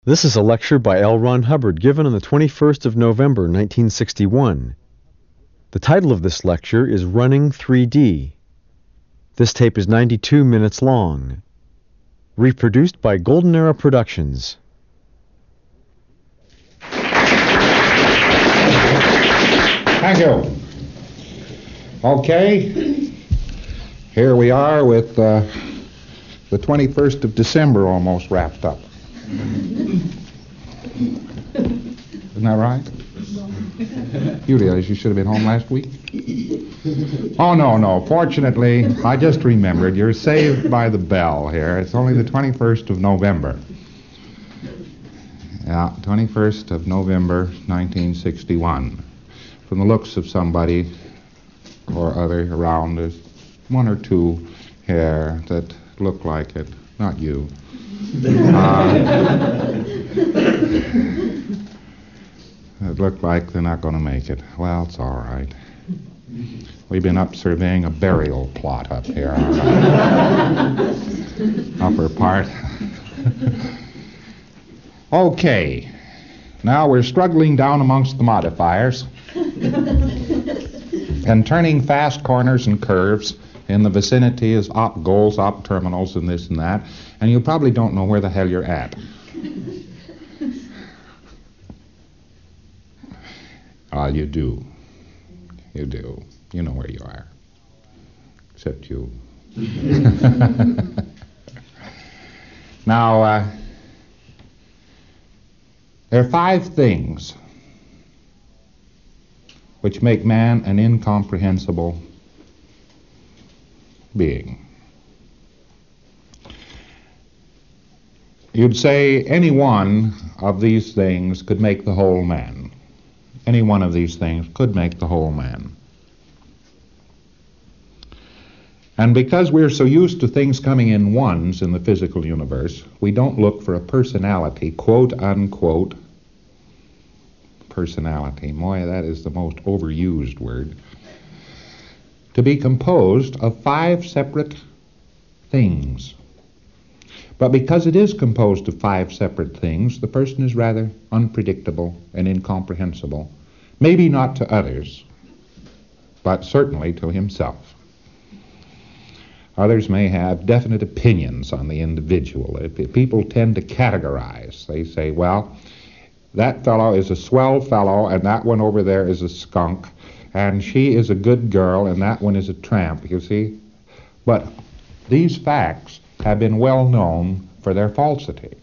This is a lecture by L. Ron Hubbard given on the 21st of November, 1961. The title of this lecture is Running 3D. This tape is 92 minutes long. Reproduced by Golden Era Productions. Thank you. Okay, here we are with the 21st of December almost wrapped up. Isn't that right? You realize you should have been home last week? Oh, no. Fortunately, I just remembered. You're saved by the bell here. It's only the 21st of November. Yeah, 21st of November, 1961. From the looks of somebody or other around, there's one or two here that look like it. Not you. It looked like they're not going to make it. Well, it's all right. We've been up surveying a burial plot up here on the upper part. Okay. Now we're struggling down amongst the modifiers and turning fast corners and curves in the vicinity of op goals, op terminals, and this and that, and you probably don't know where the hell you're at. You do. You do. You know where you are. Except you. Now, there are 5 things which make man an incomprehensible being. You'd say any one of these things could make the whole man. Any one of these things could make the whole man. And because we're so used to things coming in ones in the physical universe, we don't look for a personality, quote unquote, personality. Boy, that is the most overused word. To be composed of 5 separate things. But because it is composed of 5 separate things, the person is rather unpredictable and incomprehensible. Maybe not to others, but certainly to himself. Others may have definite opinions on the individual. If people tend to categorize, they say, well, that fellow is a swell fellow, and that one over there is a skunk, and she is a good girl, and that one is a tramp, you see? But these facts have been well known for their falsity.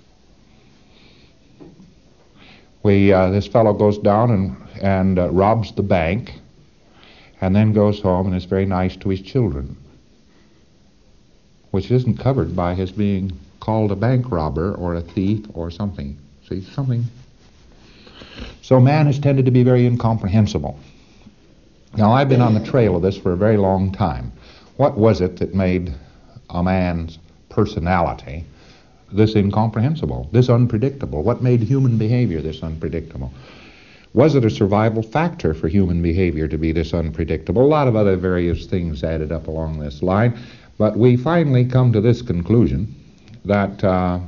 This fellow goes down and robs the bank, and then goes home and is very nice to his children, which isn't covered by his being called a bank robber or a thief or something. See, something. So man has tended to be very incomprehensible. Now, I've been on the trail of this for a very long time. What was it that made a man's personality this incomprehensible, this unpredictable? What made human behavior this unpredictable? Was it a survival factor for human behavior to be this unpredictable? A lot of other various things added up along this line, but we finally come to this conclusion that,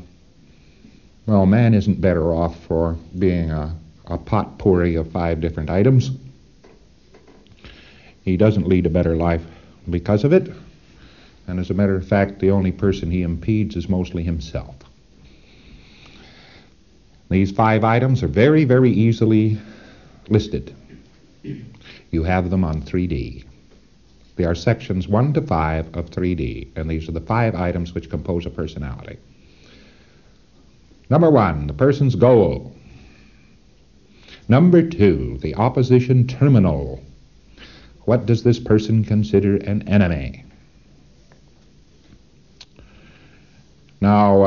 man isn't better off for being a potpourri of 5 different items. He doesn't lead a better life because of it. And as a matter of fact, the only person he impedes is mostly himself. These 5 items are very, very easily listed. You have them on 3D. They are sections 1 to 5 of 3D, and these are the 5 items which compose a personality. Number 1, the person's goal. Number 2, the opposition terminal. What does this person consider an enemy? Now,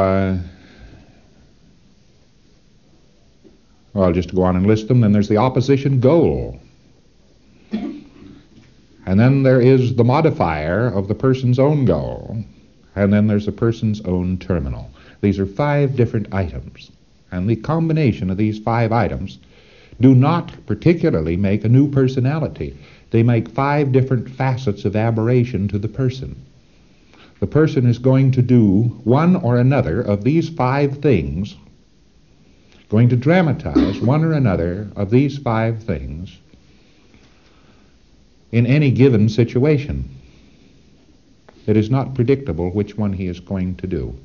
just to go on and list them, then there's the opposition goal. And then there is the modifier of the person's own goal. And then there's the person's own terminal. These are 5 different items. And the combination of these 5 items do not particularly make a new personality. They make 5 different facets of aberration to the person. The person is going to do one or another of these 5 things going to dramatize one or another of these 5 things in any given situation. It is not predictable which one he is going to do.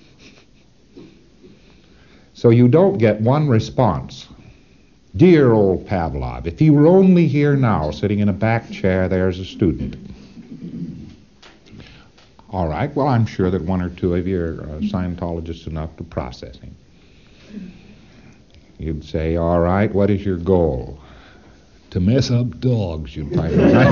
So you don't get one response. Dear old Pavlov, if he were only here now, sitting in a back chair there as a student. All right, well, I'm sure that 1 or 2 of you are Scientologists enough to process him. You'd say, all right, what is your goal? To mess up dogs, you'd probably say.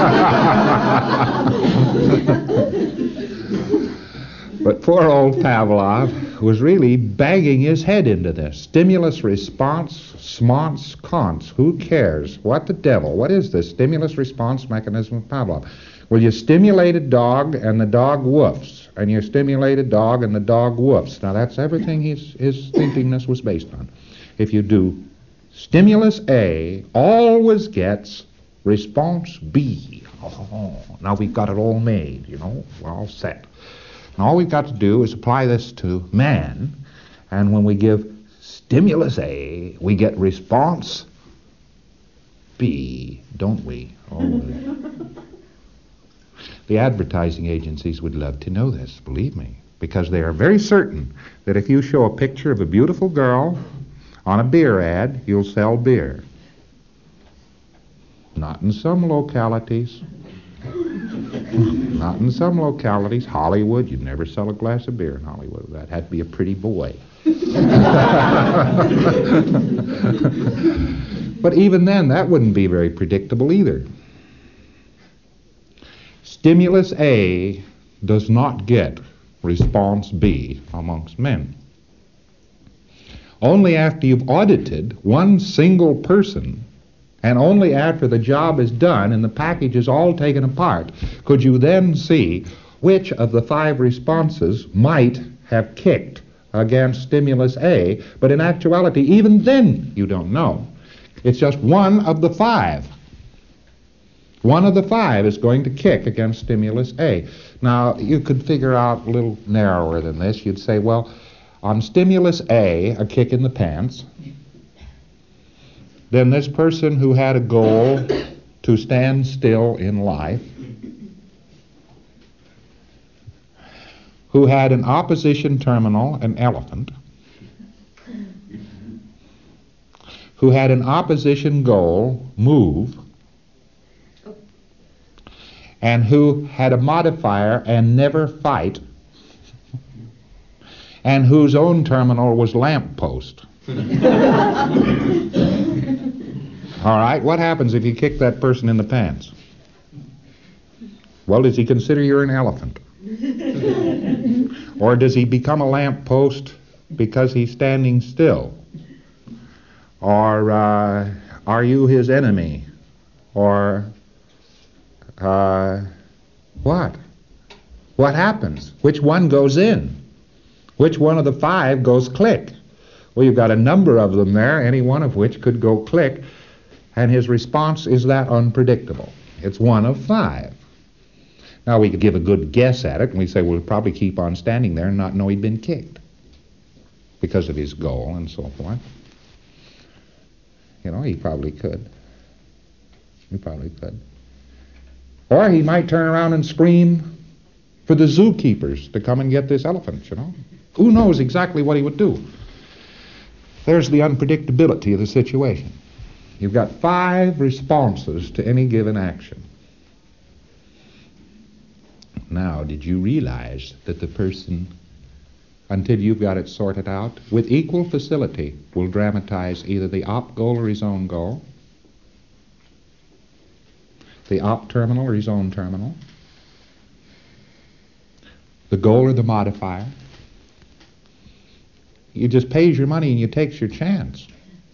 But poor old Pavlov was really banging his head into this. Stimulus, response, smonce, conce. Who cares? What the devil? What is this stimulus response mechanism of Pavlov? Well, you stimulate a dog and the dog woofs, and you stimulate a dog and the dog woofs. Now, that's everything his thinkingness was based on. If you do stimulus A, always gets response B. Oh, now we've got it all made, we're all set. And all we've got to do is apply this to man, and when we give stimulus A, we get response B, don't we? Always. The advertising agencies would love to know this, believe me, because they are very certain that if you show a picture of a beautiful girl on a beer ad, you'll sell beer. Not in some localities. Not in some localities. Hollywood, you'd never sell a glass of beer in Hollywood. That had to be a pretty boy. But even then, that wouldn't be very predictable either. Stimulus A does not get response B amongst men. Only after you've audited one single person, and only after the job is done and the package is all taken apart, could you then see which of the 5 responses might have kicked against stimulus A. But in actuality, even then, you don't know. It's just one of the 5. One of the 5 is going to kick against stimulus A. Now, you could figure out a little narrower than this. You'd say, well, on stimulus A, a kick in the pants, then this person who had a goal to stand still in life, who had an opposition terminal, an elephant, who had an opposition goal, move, and who had a modifier and never fight, and whose own terminal was lamppost. All right, what happens if you kick that person in the pants? Well, does he consider you're an elephant? Or does he become a lamppost because he's standing still? Or are you his enemy? Or what? What happens? Which one goes in? Which one of the 5 goes click? Well, you've got a number of them there, any one of which could go click, and his response is that unpredictable. It's one of 5. Now, we could give a good guess at it, and we say, well, he'll probably keep on standing there and not know he'd been kicked because of his goal and so forth. You know, he probably could. He probably could. Or he might turn around and scream for the zookeepers to come and get this elephant, you know. Who knows exactly what he would do? There's the unpredictability of the situation. You've got 5 responses to any given action. Now, did you realize that the person, until you've got it sorted out, with equal facility will dramatize either the op goal or his own goal, the op terminal or his own terminal, the goal or the modifier? You just pays your money and you takes your chance.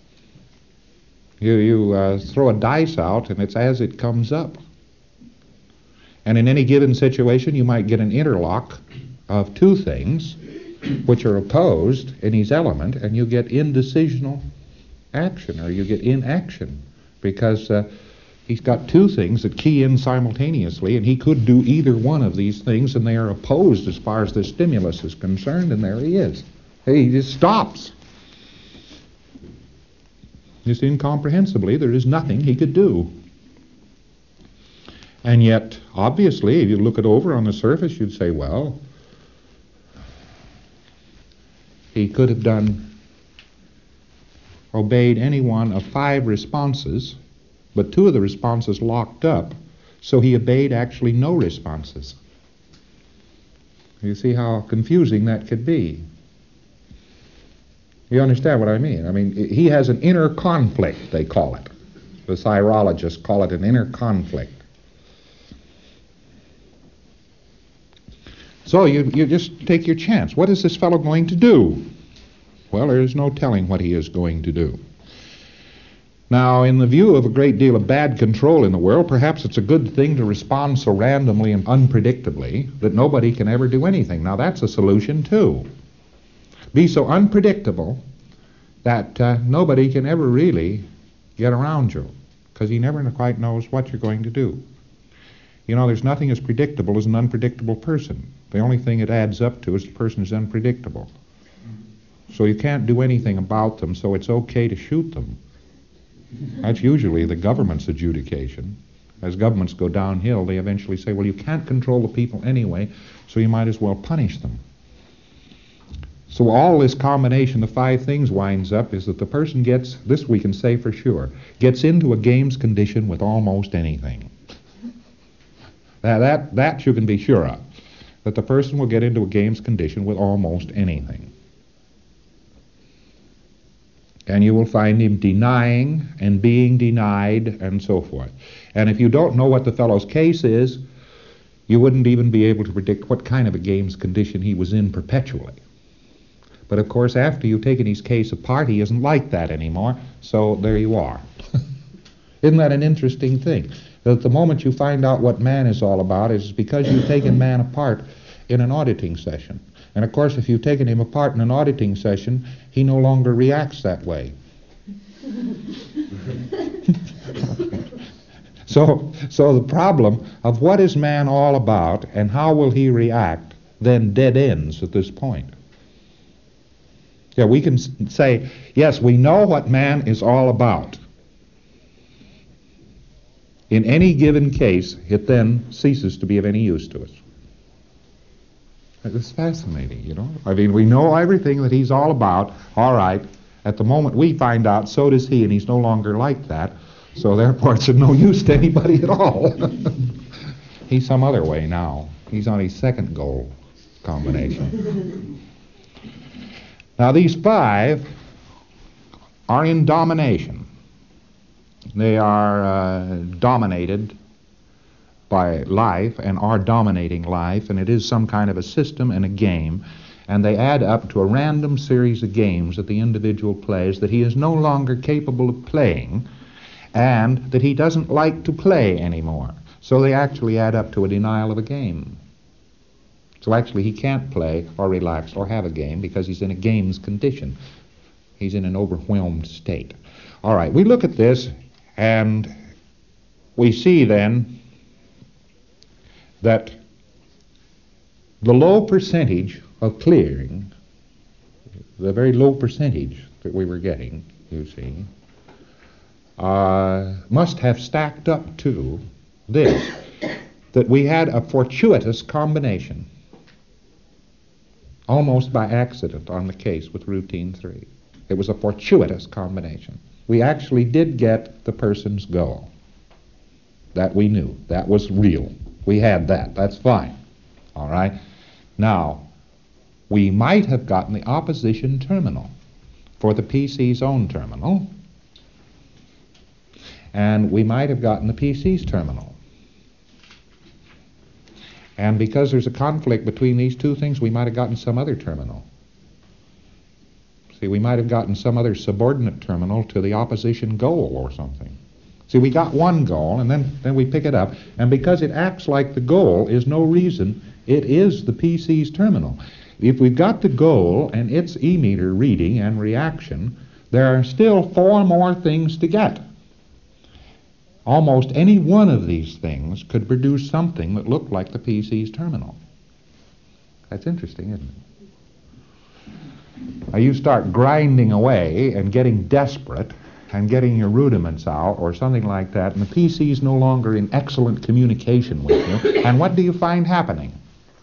You throw a dice out and it's as it comes up. And in any given situation, you might get an interlock of 2 things which are opposed in his element, and you get indecisional action, or you get inaction, because he's got 2 things that key in simultaneously, and he could do either one of these things, and they are opposed as far as the stimulus is concerned, and there he is. He just stops. Just incomprehensibly, there is nothing he could do. And yet, obviously, if you look it over on the surface, you'd say, well, he could have obeyed any one of 5 responses, but 2 of the responses locked up, so he obeyed actually no responses. You see how confusing that could be. You understand what I mean? I mean, he has an inner conflict, they call it. The psychologists call it an inner conflict. So you just take your chance. What is this fellow going to do? Well, there is no telling what he is going to do. Now, in the view of a great deal of bad control in the world, perhaps it's a good thing to respond so randomly and unpredictably that nobody can ever do anything. Now, that's a solution, too. Be so unpredictable that nobody can ever really get around you, because he never quite knows what you're going to do. You know, there's nothing as predictable as an unpredictable person. The only thing it adds up to is the person is unpredictable. So you can't do anything about them, so it's okay to shoot them. That's usually the government's adjudication. As governments go downhill, they eventually say, well, you can't control the people anyway, so you might as well punish them. So all this combination of 5 things winds up is that the person gets, this we can say for sure, gets into a game's condition with almost anything. That you can be sure of, that the person will get into a game's condition with almost anything. And you will find him denying and being denied and so forth. And if you don't know what the fellow's case is, you wouldn't even be able to predict what kind of a game's condition he was in perpetually. But of course, after you've taken his case apart, he isn't like that anymore, so there you are. Isn't that an interesting thing? That the moment you find out what man is all about is because you've taken man apart in an auditing session. And of course, if you've taken him apart in an auditing session, he no longer reacts that way. So the problem of what is man all about and how will he react then dead ends at this point. Yeah, we can say, yes, we know what man is all about. In any given case, it then ceases to be of any use to us. It's fascinating, you know. I mean, we know everything that he's all about. All right, at the moment we find out, so does he, and he's no longer like that. So therefore, it's of no use to anybody at all. He's some other way now. He's on his second goal combination. Now, these 5 are in domination. They are dominated by life and are dominating life, and it is some kind of a system and a game, and they add up to a random series of games that the individual plays that he is no longer capable of playing and that he doesn't like to play anymore. So they actually add up to a denial of a game. So actually he can't play or relax or have a game because he's in a game's condition. He's in an overwhelmed state. All right, we look at this and we see then that the low percentage of clearing, the very low percentage that we were getting, you see, must have stacked up to this, that we had a fortuitous combination, almost by accident on the case with routine 3. It was a fortuitous combination. We actually did get the person's goal. That we knew. That was real. We had that. That's fine. All right? Now, we might have gotten the opposition terminal for the PC's own terminal, and we might have gotten the PC's terminal. And because there's a conflict between these 2 things, we might have gotten some other terminal. See, we might have gotten some other subordinate terminal to the opposition goal or something. See, we got one goal, and then we pick it up, and because it acts like the goal is no reason, it is the PC's terminal. If we've got the goal and its E-meter reading and reaction, there are still 4 more things to get. Almost any one of these things could produce something that looked like the PC's terminal. That's interesting, isn't it? Now you start grinding away and getting desperate, and getting your rudiments out or something like that, and the PC is no longer in excellent communication with you, and what do you find happening?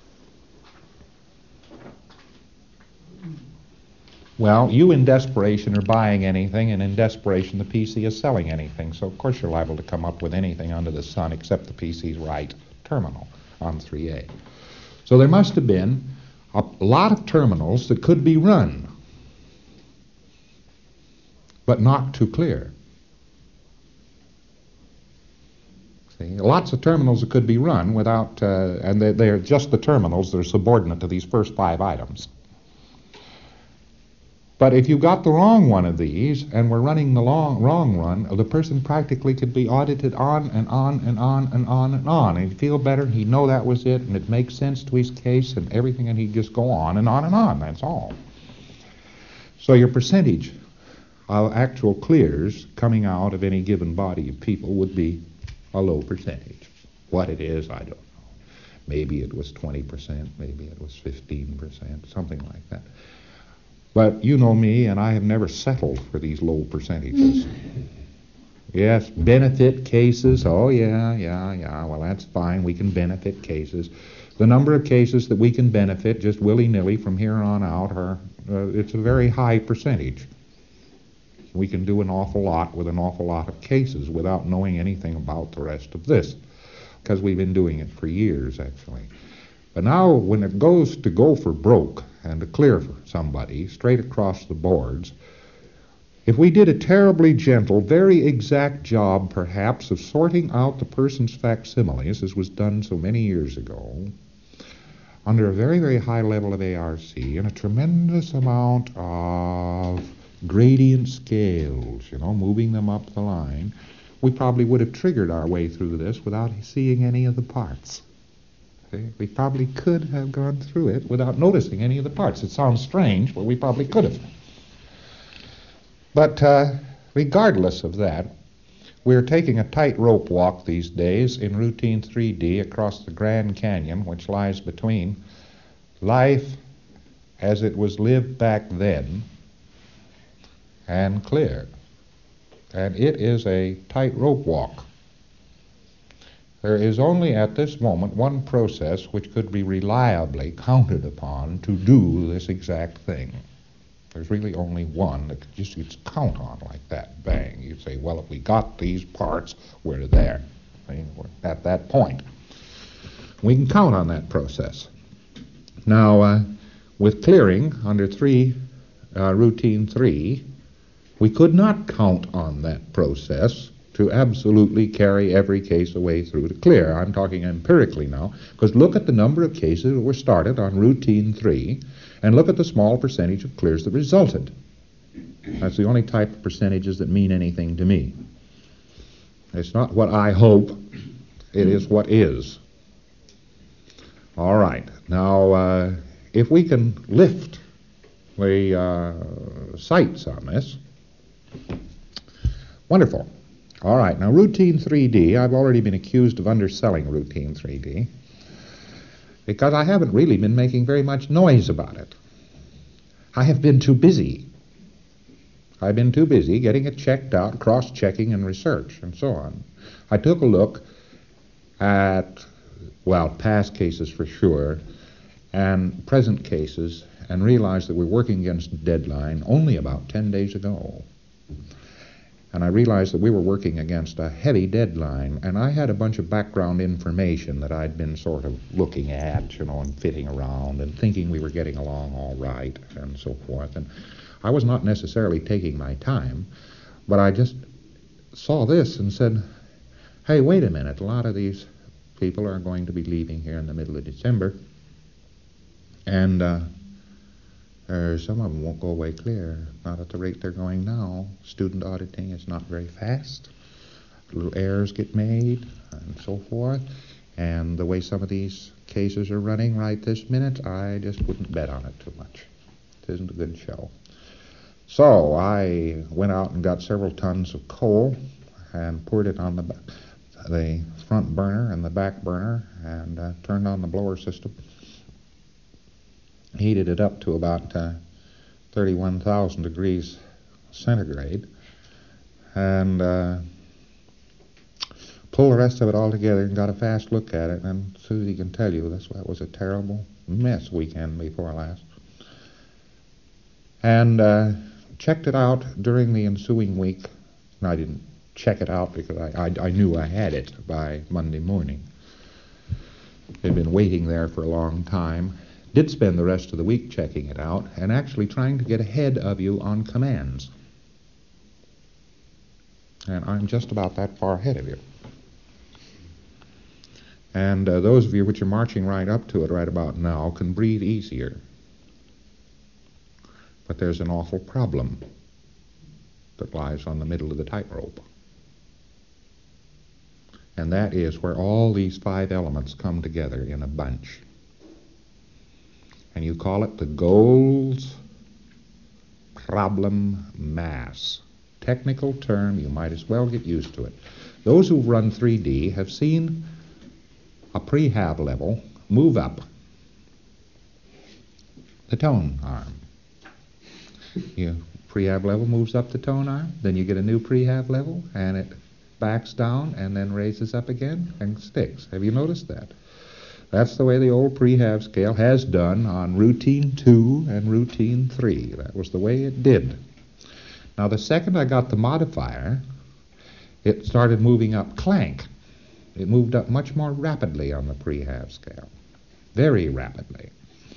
Well, you in desperation are buying anything, and in desperation the PC is selling anything, so of course you're liable to come up with anything under the sun except the PC's right terminal on 3A. So there must have been a lot of terminals that could be run, but not to clear. See, lots of terminals that could be run without, and they're just the terminals that are subordinate to these first 5 items. But if you got the wrong one of these and were running the wrong one, the person practically could be audited on and on and on and on and on. And he'd feel better, and he'd know that was it, and it makes sense to his case and everything, and he'd just go on and on and on. That's all. So your percentage of actual clears coming out of any given body of people would be a low percentage. What it is, I don't know. Maybe it was 20%, maybe it was 15%, something like that. But you know me, and I have never settled for these low percentages. Yes, benefit cases, oh yeah, well that's fine, we can benefit cases. The number of cases that we can benefit just willy-nilly from here on out it's a very high percentage. We can do an awful lot with an awful lot of cases without knowing anything about the rest of this, because we've been doing it for years, actually. But now, when it goes to go for broke and to clear for somebody straight across the boards, if we did a terribly gentle, very exact job, perhaps, of sorting out the person's facsimiles, as was done so many years ago, under a very, very high level of ARC and a tremendous amount of gradient scales, moving them up the line, we probably would have triggered our way through this without seeing any of the parts. See? We probably could have gone through it without noticing any of the parts. It sounds strange, but we probably could have. But regardless of that, we're taking a tightrope walk these days in routine 3D across the Grand Canyon, which lies between life as it was lived back then and clear. And it is a tightrope walk. There is only at this moment one process which could be reliably counted upon to do this exact thing. There's really only one that you'd count on like that, bang. You'd say, well, if we got these parts, we're there. We're at that point. We can count on that process. Now, with clearing under routine 3, we could not count on that process to absolutely carry every case away through to clear. I'm talking empirically now, because look at the number of cases that were started on routine 3, and look at the small percentage of clears that resulted. That's the only type of percentages that mean anything to me. It's not what I hope, it is what is. All right, now if we can lift the sights on this, wonderful. All right, now routine 3D, I've already been accused of underselling routine 3D because I haven't really been making very much noise about it. I have been too busy. I've been too busy getting it checked out, cross-checking and research and so on. I took a look at, well, past cases for sure, and present cases, and realized that we're working against a deadline only about 10 days ago. And I realized that we were working against a heavy deadline, and I had a bunch of background information that I'd been sort of looking at, and fitting around and thinking we were getting along all right and so forth. And I was not necessarily taking my time, but I just saw this and said, hey, wait a minute, a lot of these people are going to be leaving here in the middle of December, and some of them won't go away clear, not at the rate they're going now. Student auditing is not very fast. Little errors get made and so forth. And the way some of these cases are running right this minute, I just wouldn't bet on it too much. It isn't a good show. So I went out and got several tons of coal and poured it on the front burner and the back burner and turned on the blower system. Heated it up to about 31,000 degrees centigrade, and pulled the rest of it all together and got a fast look at it. And Susie can tell you that was a terrible mess weekend before last. And checked it out during the ensuing week. And I didn't check it out because I knew I had it by Monday morning. They'd been waiting there for a long time. Did spend the rest of the week checking it out and actually trying to get ahead of you on commands. And I'm just about that far ahead of you. And those of you which are marching right up to it right about now can breathe easier. But there's an awful problem that lies on the middle of the tightrope. And that is where all these 5 elements come together in a bunch. And you call it the Goals Problem Mass. Technical term, you might as well get used to it. Those who've run 3D have seen a prehab level move up the tone arm. Your prehab level moves up the tone arm, then you get a new prehab level, and it backs down and then raises up again and sticks. Have you noticed that? That's the way the old prehab scale has done on routine 2 and routine 3. That was the way it did. Now, the second I got the modifier, it started moving up clank. It moved up much more rapidly on the prehab scale. Very rapidly.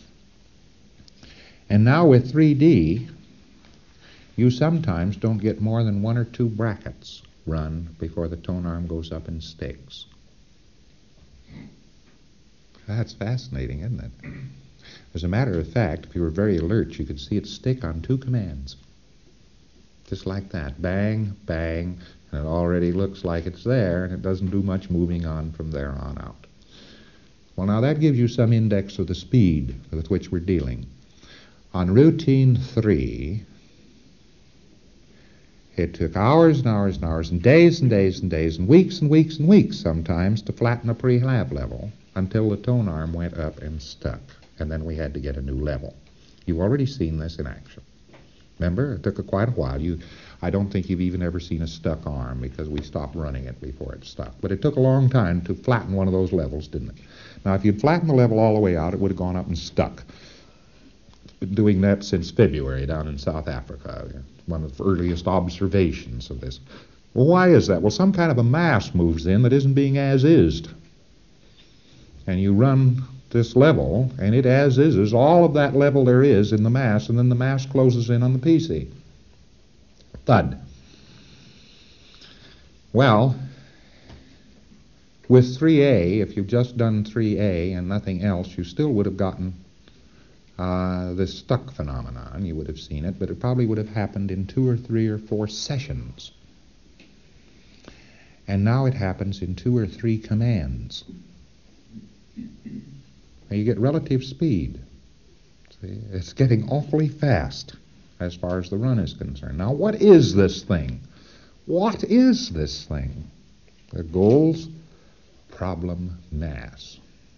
And now with 3D, you sometimes don't get more than 1 or 2 brackets run before the tone arm goes up and sticks. That's fascinating, isn't it? As a matter of fact, if you were very alert, you could see it stick on 2 commands. Just like that. Bang, bang, and it already looks like it's there, and it doesn't do much moving on from there on out. Well, now that gives you some index of the speed with which we're dealing. On routine 3, it took hours and hours and hours and days and days and days and weeks and weeks and weeks sometimes to flatten a prehab level until the tone arm went up and stuck, and then we had to get a new level. You've already seen this in action. Remember, it took quite a while. I don't think you've even ever seen a stuck arm because we stopped running it before it stuck. But it took a long time to flatten one of those levels, didn't it? Now, if you'd flattened the level all the way out, it would have gone up and stuck. Been doing that since February down in South Africa. One of the earliest observations of this. Well, why is that? Well, some kind of a mass moves in that isn't being as-ised. And you run this level, and it as-is all of that level there is in the mass, and then the mass closes in on the PC. Thud. Well, with 3A, if you've just done 3A and nothing else, you still would have gotten this stuck phenomenon. You would have seen it, but it probably would have happened in 2 or 3 or 4 sessions. And now it happens in 2 or 3 commands. Now you get relative speed. See, it's getting awfully fast as far as the run is concerned. Now, what is this thing? What is this thing? The Goals Problem Mass.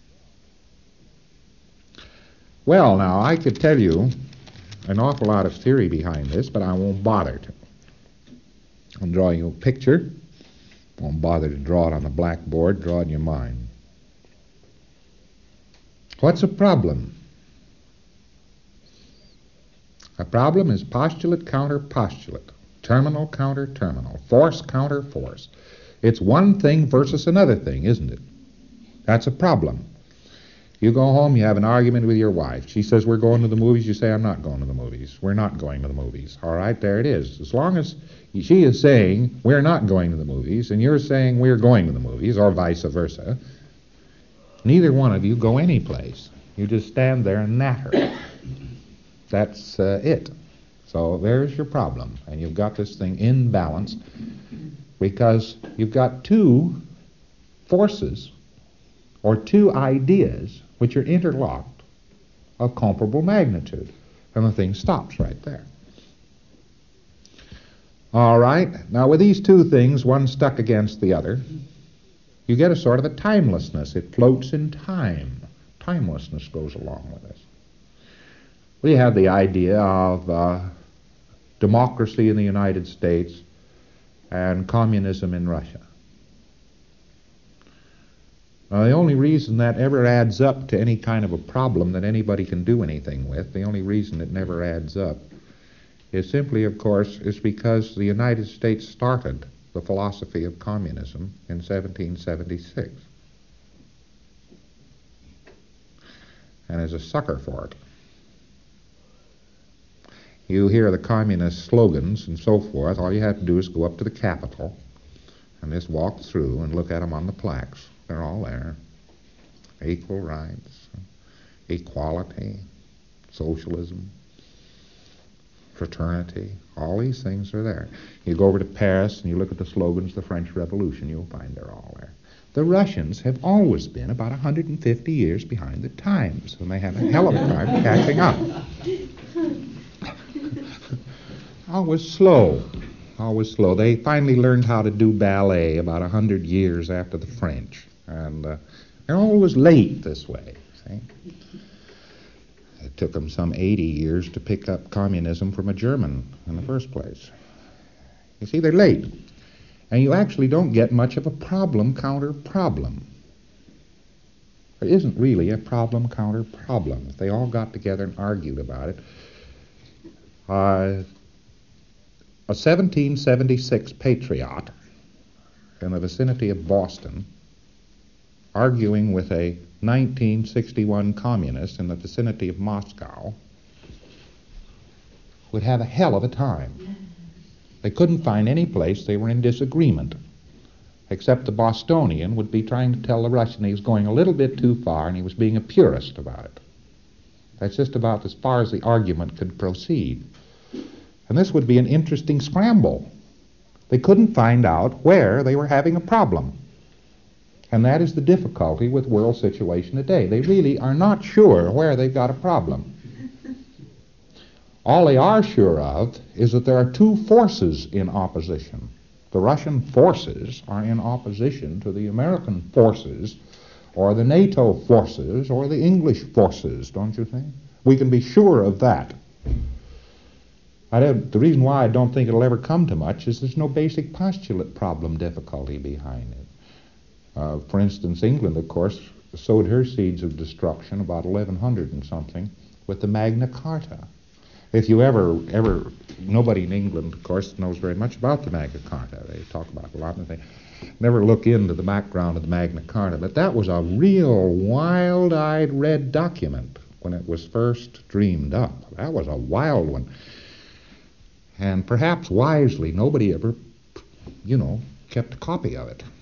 Well, now, I could tell you an awful lot of theory behind this, but I won't bother to. I'll draw you a picture. Won't bother to draw it on the blackboard. Draw it in your mind. What's a problem? A problem is postulate counter postulate, terminal counter terminal, force counter force. It's one thing versus another thing, isn't it? That's a problem. You go home, you have an argument with your wife. She says, we're going to the movies. You say, I'm not going to the movies. We're not going to the movies. All right, there it is. As long as she is saying, we're not going to the movies, and you're saying, we're going to the movies, or vice versa, neither one of you go anyplace. You just stand there and natter. That's it. So there's your problem. And you've got this thing imbalanced because you've got 2 forces or 2 ideas which are interlocked of comparable magnitude. And the thing stops right there. All right. Now with these 2 things, one stuck against the other, you get a sort of a timelessness. It floats in time. Timelessness goes along with this. We have the idea of democracy in the United States and communism in Russia. Now, the only reason that ever adds up to any kind of a problem that anybody can do anything with, the only reason it never adds up, is simply, of course, is because the United States started the philosophy of communism in 1776 and is a sucker for it. You hear the communist slogans and so forth, all you have to do is go up to the Capitol and just walk through and look at them on the plaques. They're all there. Equal rights, equality, socialism, fraternity, all these things are there. You go over to Paris and you look at the slogans of the French Revolution, you'll find they're all there. The Russians have always been about 150 years behind the times, and they have a hell of a time catching up. Always slow. They finally learned how to do ballet about 100 years after the French, and they're always late this way, see? It took them some 80 years to pick up communism from a German in the first place. You see, they're late. And you actually don't get much of a problem-counter-problem. There isn't really a problem-counter-problem. If they all got together and argued about it, a 1776 patriot in the vicinity of Boston arguing with a 1961 communist in the vicinity of Moscow would have a hell of a time. They couldn't find any place they were in disagreement, except the Bostonian would be trying to tell the Russian he was going a little bit too far and he was being a purist about it. That's just about as far as the argument could proceed. And this would be an interesting scramble. They couldn't find out where they were having a problem. And that is the difficulty with world situation today. They really are not sure where they've got a problem. All they are sure of is that there are two forces in opposition. The Russian forces are in opposition to the American forces, or the NATO forces, or the English forces, don't you think? We can be sure of that. The reason why I don't think it'll ever come to much is there's no basic postulate problem difficulty behind it. For instance, England, of course, sowed her seeds of destruction about 1100 and something with the Magna Carta. If you nobody in England, of course, knows very much about the Magna Carta. They talk about a lot, and they never look into the background of the Magna Carta. But that was a real wild-eyed red document when it was first dreamed up. That was a wild one. And perhaps wisely, nobody ever, kept a copy of it.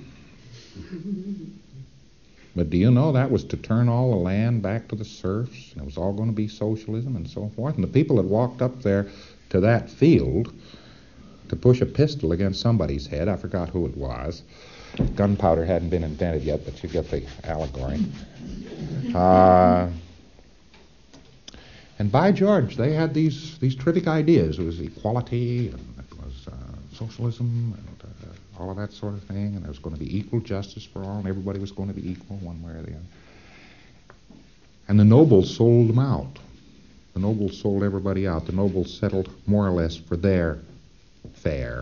But do you know that was to turn all the land back to the serfs, and it was all going to be socialism and so forth? And the people that walked up there to that field to push a pistol against somebody's head, I forgot who it was. Gunpowder hadn't been invented yet, but you get the allegory. And by George, they had these terrific ideas. It was equality, and it was socialism, and all of that sort of thing, and there was going to be equal justice for all, and everybody was going to be equal one way or the other. And the nobles sold them out. The nobles sold everybody out. The nobles settled more or less for their fare.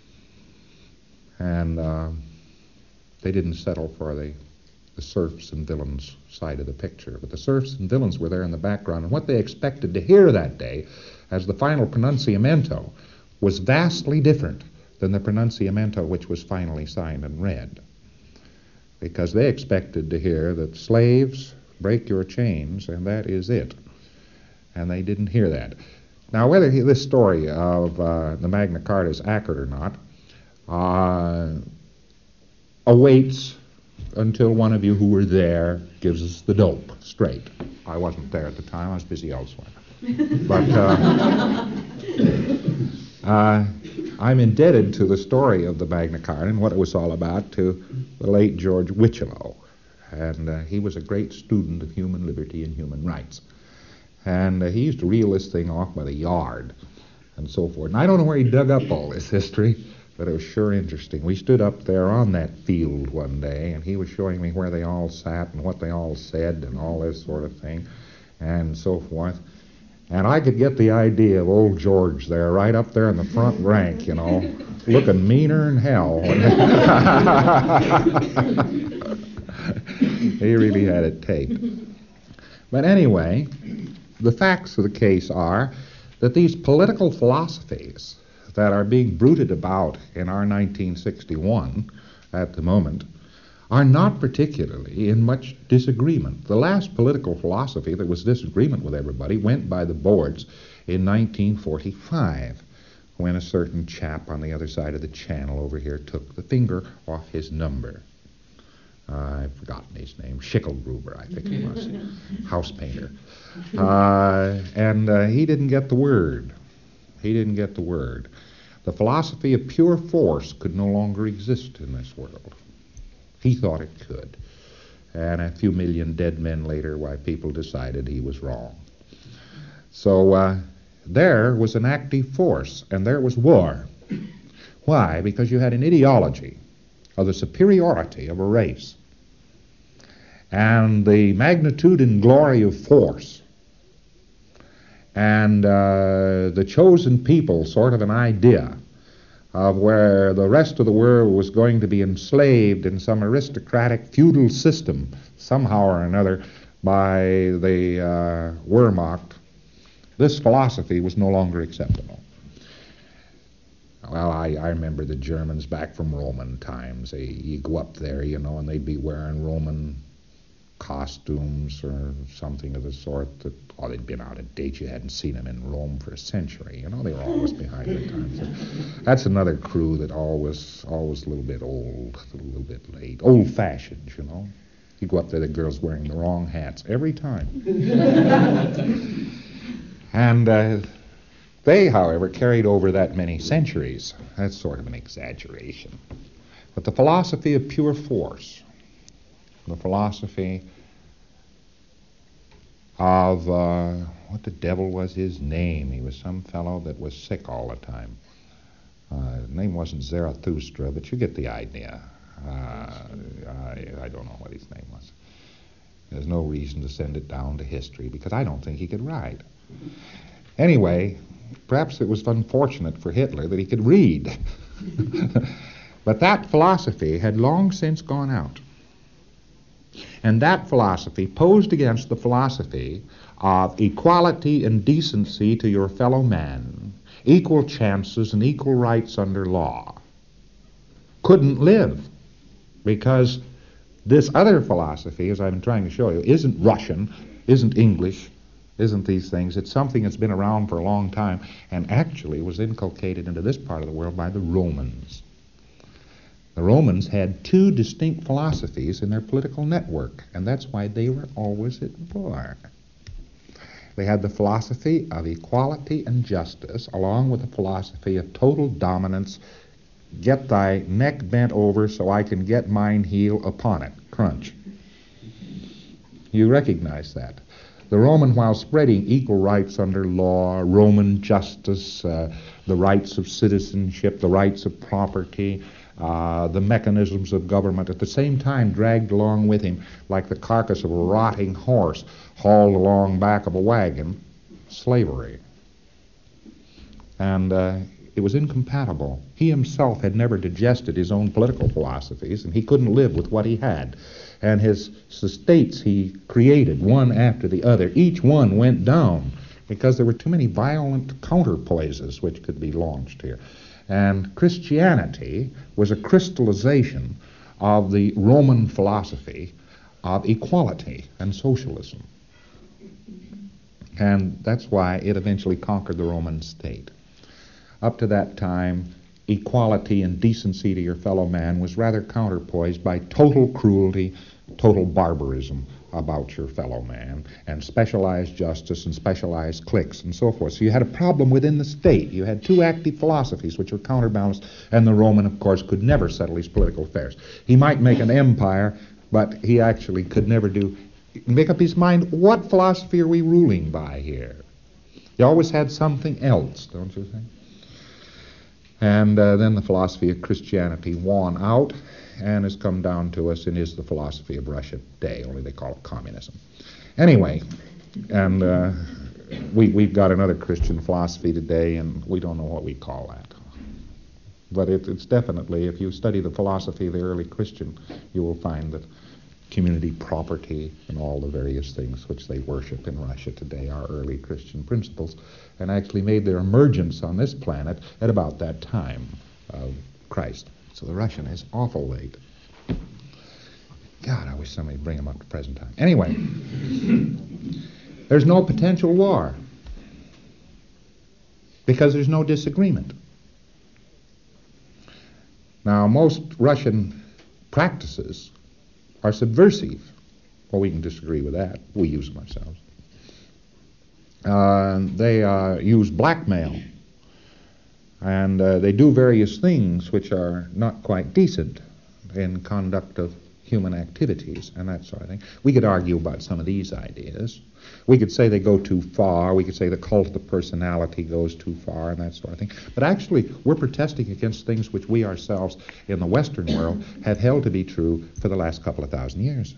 And they didn't settle for the serfs and villains side of the picture. But the serfs and villains were there in the background, and what they expected to hear that day as the final pronunciamento was vastly different than the pronunciamento which was finally signed and read. Because they expected to hear that slaves, break your chains, and that is it. And they didn't hear that. Now, whether this story of the Magna Carta is accurate or not awaits until one of you who were there gives us the dope straight. I wasn't there at the time. I was busy elsewhere. But I'm indebted to the story of the Magna Carta and what it was all about to the late George Wychelow. And he was a great student of human liberty and human rights. And he used to reel this thing off by the yard and so forth. And I don't know where he dug up all this history, but it was sure interesting. We stood up there on that field one day, and he was showing me where they all sat and what they all said and all this sort of thing and so forth. And I could get the idea of old George there, right up there in the front rank, looking meaner than hell. He really had it taped. But anyway, the facts of the case are that these political philosophies that are being bruited about in our 1961 at the moment are not particularly in much disagreement. The last political philosophy that was disagreement with everybody went by the boards in 1945, when a certain chap on the other side of the channel over here took the finger off his number. I've forgotten his name. Schickelgruber, I think he was. House painter. And he didn't get the word. He didn't get the word. The philosophy of pure force could no longer exist in this world. He thought it could. And a few million dead men later, why, people decided he was wrong. So there was an active force, and there was war. Why? Because you had an ideology of the superiority of a race and the magnitude and glory of force, and the chosen people, sort of an idea of where the rest of the world was going to be enslaved in some aristocratic feudal system somehow or another by the Wehrmacht. This philosophy was no longer acceptable. Well, I remember the Germans back from Roman times. You go up there, and they'd be wearing Roman costumes or something of the sort that, they'd been out of date. You hadn't seen them in Rome for a century. They were always behind their times. That's another crew that always a little bit old, a little bit late. Old-fashioned, You go up there, the girl's wearing the wrong hats every time. And they, however, carried over that many centuries. That's sort of an exaggeration. But the philosophy of pure force, the philosophy of, what the devil was his name? He was some fellow that was sick all the time. His name wasn't Zarathustra, but you get the idea. I don't know what his name was. There's no reason to send it down to history, because I don't think he could write. Anyway, perhaps it was unfortunate for Hitler that he could read. But that philosophy had long since gone out. And that philosophy posed against the philosophy of equality and decency to your fellow man, equal chances and equal rights under law, couldn't live, because this other philosophy, as I've been trying to show you, isn't Russian, isn't English, isn't these things. It's something that's been around for a long time and actually was inculcated into this part of the world by the Romans. The Romans had two distinct philosophies in their political network, and that's why they were always at war. They had the philosophy of equality and justice, along with the philosophy of total dominance. Get thy neck bent over so I can get mine heel upon it. Crunch. You recognize that. The Roman, while spreading equal rights under law, Roman justice, the rights of citizenship, the rights of property, the mechanisms of government, at the same time dragged along with him, like the carcass of a rotting horse hauled along back of a wagon, slavery. And it was incompatible. He himself had never digested his own political philosophies, and he couldn't live with what he had. And the states he created, one after the other, each one went down because there were too many violent counterpoises which could be launched here. And Christianity was a crystallization of the Roman philosophy of equality and socialism. And that's why it eventually conquered the Roman state. Up to that time, equality and decency to your fellow man was rather counterpoised by total cruelty, total barbarism about your fellow man, and specialized justice and specialized cliques and so forth. So you had a problem within the state. You had two active philosophies which were counterbalanced, and the Roman, of course, could never settle his political affairs. He might make an empire, but he actually could never make up his mind, what philosophy are we ruling by here? You always had something else, don't you think? And then the philosophy of Christianity won out and has come down to us and is the philosophy of Russia today, only they call it communism. Anyway, and we've got another Christian philosophy today, and we don't know what we call that. But it's definitely, if you study the philosophy of the early Christian, you will find that community property and all the various things which they worship in Russia today are early Christian principles, and actually made their emergence on this planet at about that time of Christ. So the Russian is awful late. God, I wish somebody would bring them up to present time. Anyway, there's no potential war because there's no disagreement. Now, most Russian practices are subversive. Well, we can disagree with that. We use them ourselves. They use blackmail, and they do various things which are not quite decent in conduct of human activities and that sort of thing. We could argue about some of these ideas. We could say they go too far. We could say the cult of the personality goes too far and that sort of thing. But actually, we're protesting against things which we ourselves in the Western world have held to be true for the last couple of thousand years.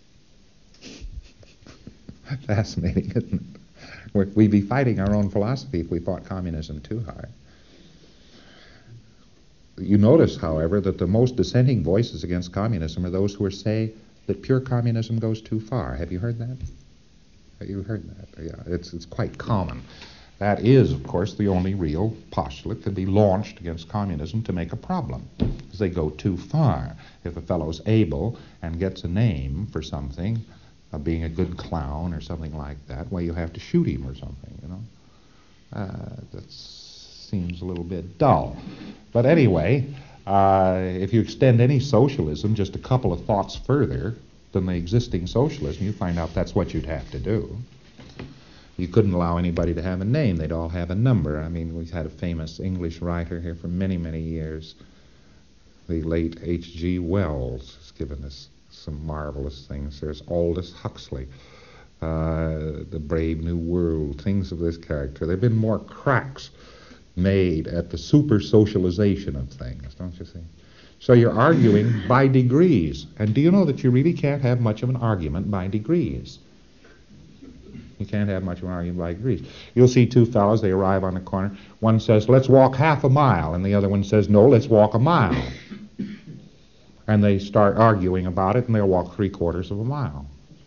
Fascinating, isn't it? We'd be fighting our own philosophy if we fought communism too hard. You notice, however, that the most dissenting voices against communism are those who say that pure communism goes too far. Have you heard that? Have you heard that? Yeah, it's quite common. That is, of course, the only real postulate that can be launched against communism to make a problem, because they go too far. If a fellow's able and gets a name for something, being a good clown or something like that, well, you have to shoot him or something, you know. That seems a little bit dull. But anyway, if you extend any socialism just a couple of thoughts further than the existing socialism, you find out that's what you'd have to do. You couldn't allow anybody to have a name. They'd all have a number. I mean, we've had a famous English writer here for many, many years. The late H.G. Wells has given us some marvelous things. There's Aldous Huxley, The Brave New World, things of this character. There have been more cracks made at the super-socialization of things, don't you see? So you're arguing by degrees. And do you know that you really can't have much of an argument by degrees? You can't have much of an argument by degrees. You'll see two fellows, they arrive on the corner. One says, let's walk half a mile, and the other one says, no, let's walk a mile. And they start arguing about it, and they'll walk 3/4 of a mile.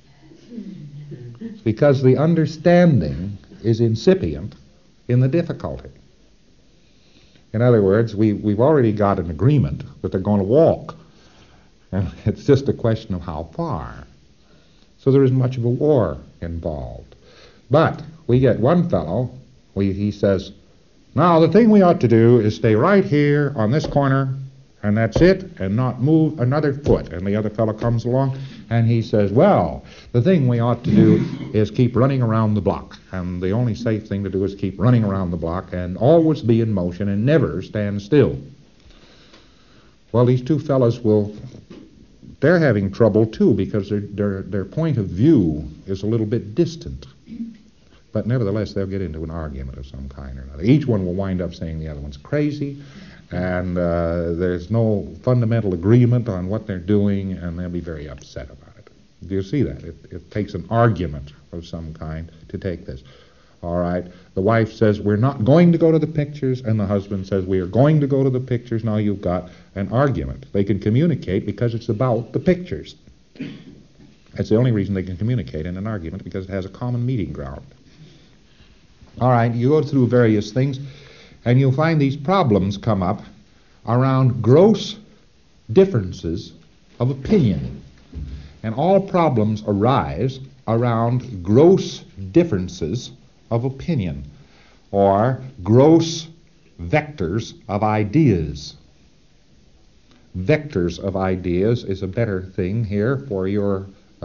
It's because the understanding is incipient in the difficulty. In other words, we've already got an agreement that they're going to walk. And it's just a question of how far. So there isn't much of a war involved. But we get one fellow, he says, now the thing we ought to do is stay right here on this corner, and that's it, and not move another foot. And the other fellow comes along, and he says, well, the thing we ought to do is keep running around the block. And the only safe thing to do is keep running around the block and always be in motion and never stand still. Well, these two fellows they're having trouble too, because their point of view is a little bit distant. But nevertheless, they'll get into an argument of some kind or another. Each one will wind up saying the other one's crazy, and there's no fundamental agreement on what they're doing, and they'll be very upset about it. Do you see that? It takes an argument of some kind to take this. All right, the wife says, we're not going to go to the pictures, and the husband says, we are going to go to the pictures. Now you've got an argument. They can communicate because it's about the pictures. That's the only reason they can communicate in an argument, because it has a common meeting ground. All right, you go through various things, and you'll find these problems come up around gross differences of opinion. And all problems arise around gross differences of opinion, or gross vectors of ideas. Vectors of ideas is a better thing here for your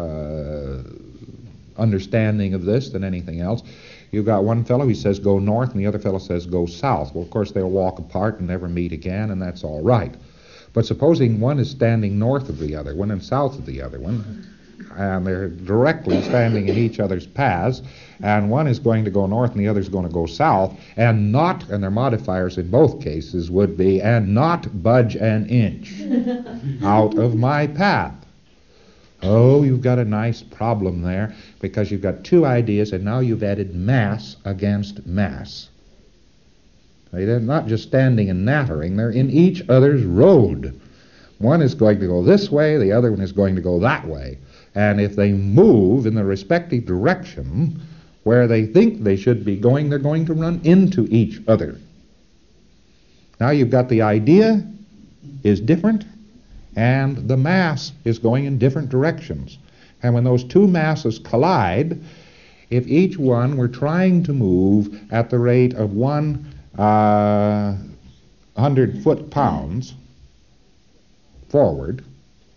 understanding of this than anything else. You've got one fellow, he says go north, and the other fellow says go south. Well, of course, they'll walk apart and never meet again, and that's all right. But supposing one is standing north of the other one and south of the other one, and they're directly standing in each other's paths, and one is going to go north and the other is going to go south, and their modifiers in both cases would be, and not budge an inch out of my path. Oh, you've got a nice problem there, because you've got two ideas, and now you've added mass against mass. They're not just standing and nattering, they're in each other's road. One is going to go this way, the other one is going to go that way. And if they move in the respective direction where they think they should be going, they're going to run into each other. Now you've got the idea is different, and the mass is going in different directions. And when those two masses collide, if each one were trying to move at the rate of 100 foot-pounds forward,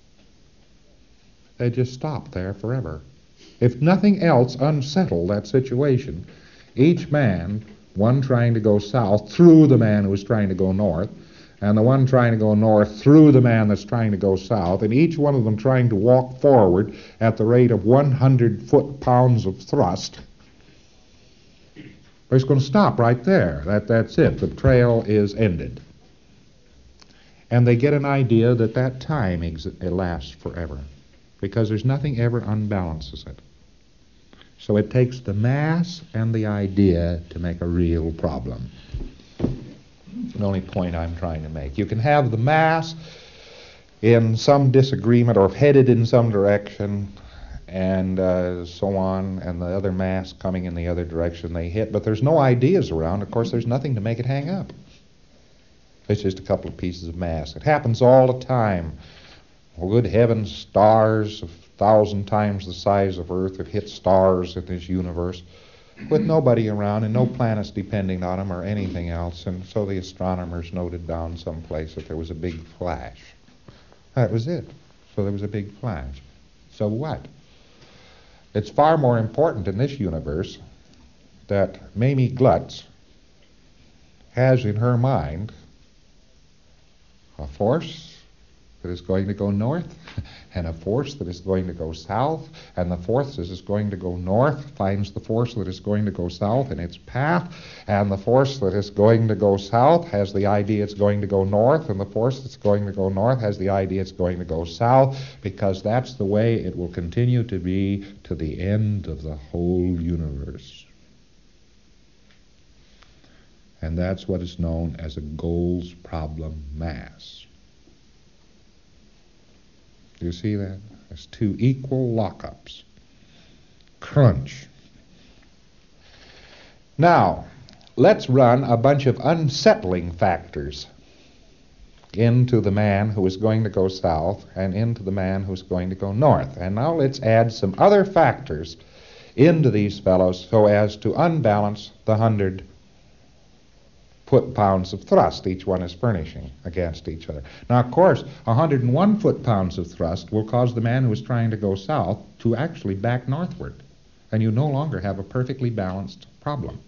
they just stop there forever. If nothing else unsettled that situation, each man, one trying to go south through the man who was trying to go north, and the one trying to go north through the man that's trying to go south, and each one of them trying to walk forward at the rate of 100 foot-pounds of thrust, it's going to stop right there. That's it. The trail is ended. And they get an idea that that time it lasts forever, because there's nothing ever unbalances it. So it takes the mass and the idea to make a real problem. The only point I'm trying to make. You can have the mass in some disagreement or headed in some direction and so on, and the other mass coming in the other direction they hit, but there's no ideas around. Of course, there's nothing to make it hang up. It's just a couple of pieces of mass. It happens all the time. Well, good heavens, stars 1,000 times the size of Earth have hit stars in this universe with nobody around and no planets depending on them or anything else. And so the astronomers noted down someplace that there was a big flash. That was it. So there was a big flash. So what? It's far more important in this universe that Mamie Glutz has in her mind a force that is going to go north and a force that is going to go south, and the force that is going to go north finds the force that is going to go south in its path, and the force that is going to go south has the idea it's going to go north, and the force that's going to go north has the idea it's going to go south, because that's the way it will continue to be to the end of the whole universe. And that's what is known as a Gold's problem mass. Do you see that? There's two equal lockups. Crunch. Now, let's run a bunch of unsettling factors into the man who is going to go south and into the man who's going to go north. And now let's add some other factors into these fellows so as to unbalance the 100 foot-pounds of thrust each one is furnishing against each other. Now, of course, 101 foot-pounds of thrust will cause the man who is trying to go south to actually back northward, and you no longer have a perfectly balanced problem.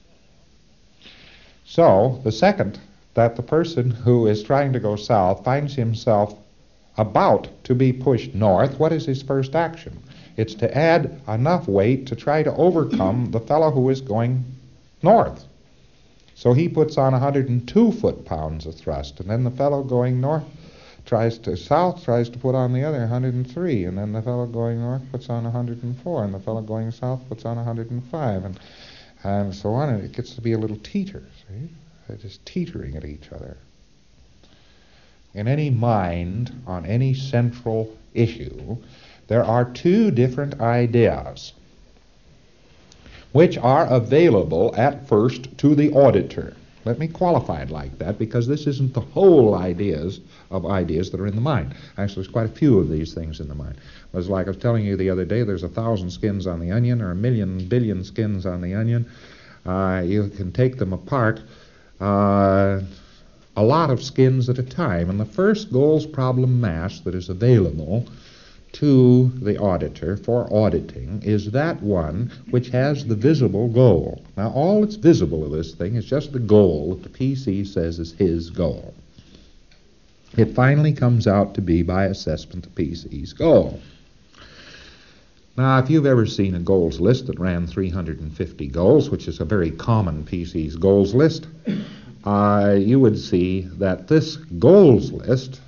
So, the second that the person who is trying to go south finds himself about to be pushed north, what is his first action? It's to add enough weight to try to overcome the fellow who is going north. So he puts on 102 foot-pounds of thrust, and then the fellow going north tries to put on the other 103, and then the fellow going north puts on 104, and the fellow going south puts on 105, and so on, and it gets to be a little teeter, see? They're just teetering at each other. In any mind on any central issue, there are two different ideas which are available at first to the auditor. Let me qualify it like that, because this isn't the whole ideas that are in the mind. Actually, there's quite a few of these things in the mind. It was like I was telling you the other day, there's 1,000 skins on the onion, or 1,000,000 billion skins on the onion. You can take them apart a lot of skins at a time. And the first Gold's problem mass that is available to the auditor for auditing is that one which has the visible goal. Now, all that's visible of this thing is just the goal that the PC says is his goal. It finally comes out to be, by assessment, the PC's goal. Now, if you've ever seen a goals list that ran 350 goals, which is a very common PC's goals list, you would see that this goals list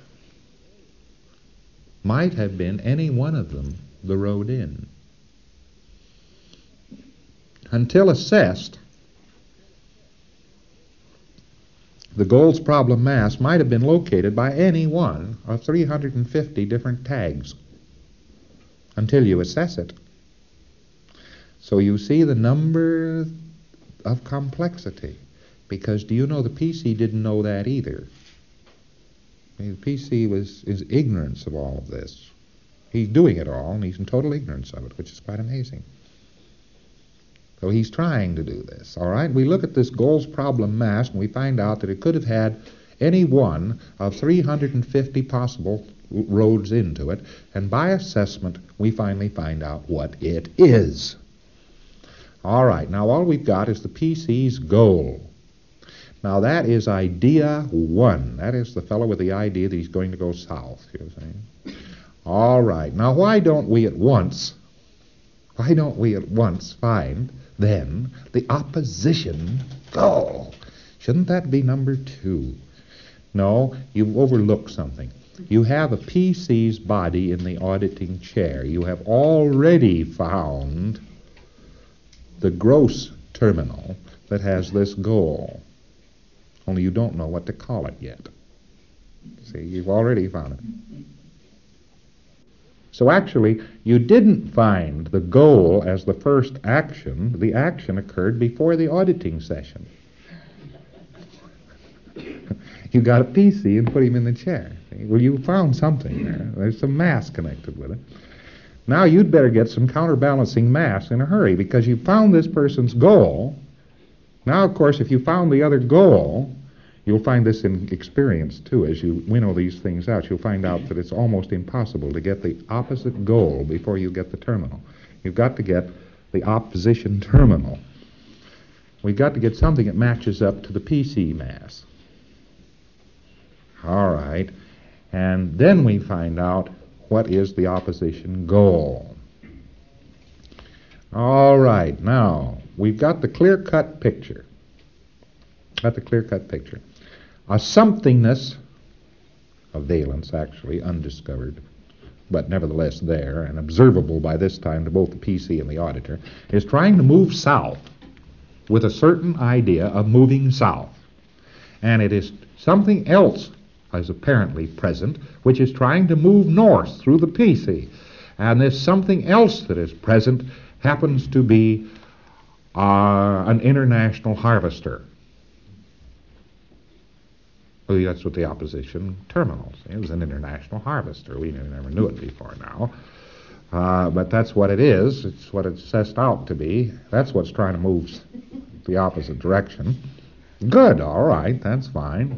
might have been any one of them the road in. Until assessed, the goal's problem mass might have been located by any one of 350 different tags until you assess it. So you see the number of complexity, because do you know the PC didn't know that either. I mean, the PC is ignorance of all of this. He's doing it all, and he's in total ignorance of it, which is quite amazing. So he's trying to do this, all right? We look at this goal's problem mass, and we find out that it could have had any one of 350 possible roads into it, and by assessment, we finally find out what it is. All right, now all we've got is the PC's goal. Now that is idea one. That is the fellow with the idea that he's going to go south, you know what I'm saying? All right, now why don't we at once find then the opposition goal? Shouldn't that be number two? No, you've overlooked something. You have a PC's body in the auditing chair. You have already found the gross terminal that has this goal. Only you don't know what to call it yet. See, you've already found it. So actually, you didn't find the goal as the first action. The action occurred before the auditing session. You got a PC and put him in the chair. Well, you found something there. There's some mass connected with it. Now you'd better get some counterbalancing mass in a hurry, because you found this person's goal. Now, of course, if you found the other goal, you'll find this in experience, too. As you winnow these things out, you'll find out that it's almost impossible to get the opposite goal before you get the terminal. You've got to get the opposition terminal. We've got to get something that matches up to the PC mass. All right. And then we find out what is the opposition goal. All right. Now, we've got the clear-cut picture. A somethingness, a valence actually, undiscovered, but nevertheless there, and observable by this time to both the PC and the auditor, is trying to move south with a certain idea of moving south. And it is something else is apparently present, which is trying to move north through the PC. And this something else that is present happens to be an international harvester. Well, that's what the opposition terminals. It was an international harvester. We never knew it before now. But that's what it is. It's what it's assessed out to be. That's what's trying to move the opposite direction. Good, all right, that's fine.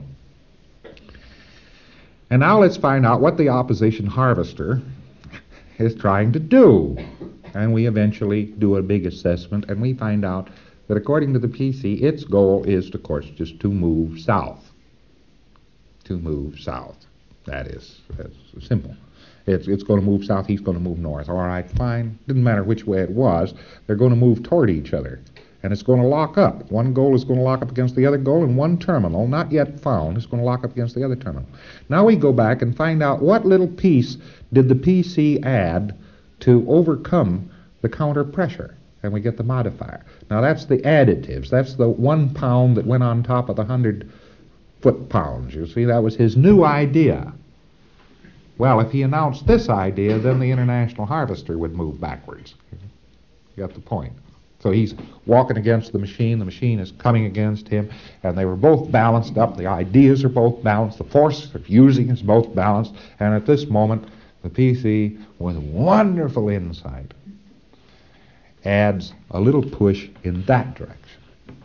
And now let's find out what the opposition harvester is trying to do. And we eventually do a big assessment, and we find out that according to the PC, its goal is, of course, just to move south. To move south. That's simple. It's going to move south, he's going to move north. All right, fine. Didn't matter which way it was. They're going to move toward each other. And it's going to lock up. One goal is going to lock up against the other goal, and one terminal, not yet found, is going to lock up against the other terminal. Now we go back and find out what little piece did the PC add to overcome the counter pressure. And we get the modifier. Now that's the additives. That's the 1 pound that went on top of the 100 foot-pounds. You see, that was his new idea. Well, if he announced this idea, then the international harvester would move backwards. You got the point. So he's walking against the machine is coming against him, and they were both balanced up. The ideas are both balanced. The force of using is both balanced. And at this moment, the PC, with wonderful insight, adds a little push in that direction.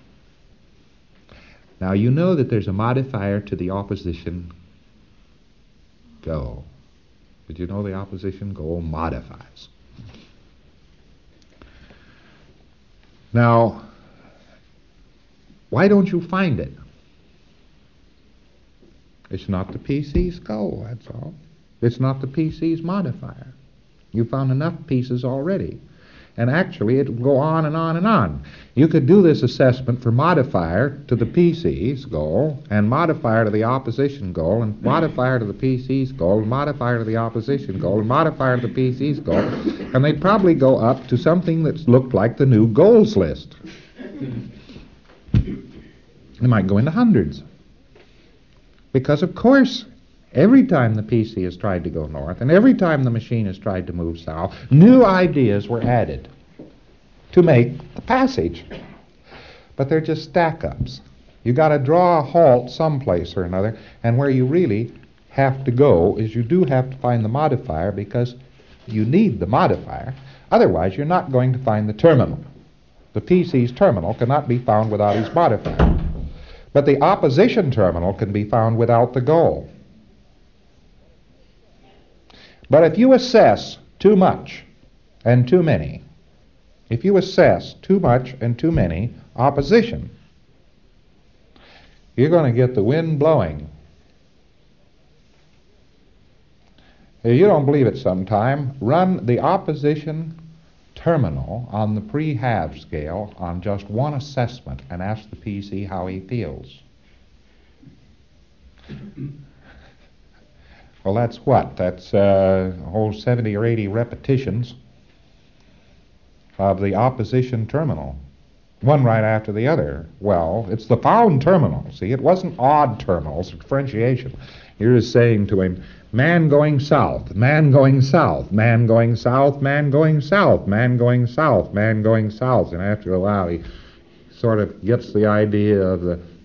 Now, you know that there's a modifier to the opposition goal. Did you know the opposition goal modifies? Now, why don't you find it? It's not the PC's goal, that's all. It's not the PC's modifier. You found enough pieces already. And actually, it will go on and on and on. You could do this assessment for modifier to the PC's goal, and modifier to the opposition goal, and modifier to the PC's goal, and modifier to the opposition goal, and modifier to the PC's goal, and they'd probably go up to something that looked like the new goals list. They might go into hundreds. Because, of course, every time the PC has tried to go north and every time the machine has tried to move south, new ideas were added to make the passage. But they're just stack-ups. You got to draw a halt someplace or another, and where you really have to go is you do have to find the modifier, because you need the modifier. Otherwise, you're not going to find the terminal. The PC's terminal cannot be found without its modifier. But the opposition terminal can be found without the goal. But if you assess too much and too many, if you assess too much and too many opposition, you're going to get the wind blowing. If you don't believe it sometime, run the opposition terminal on the pre-half scale on just one assessment and ask the PC how he feels. Well, that's what? That's a whole 70 or 80 repetitions of the opposition terminal, one right after the other. Well, it's the found terminal. See, it wasn't odd terminals, differentiation. You're just saying to him, man going south, man going south, man going south, man going south, man going south, man going south. And after a while, he sort of gets the idea of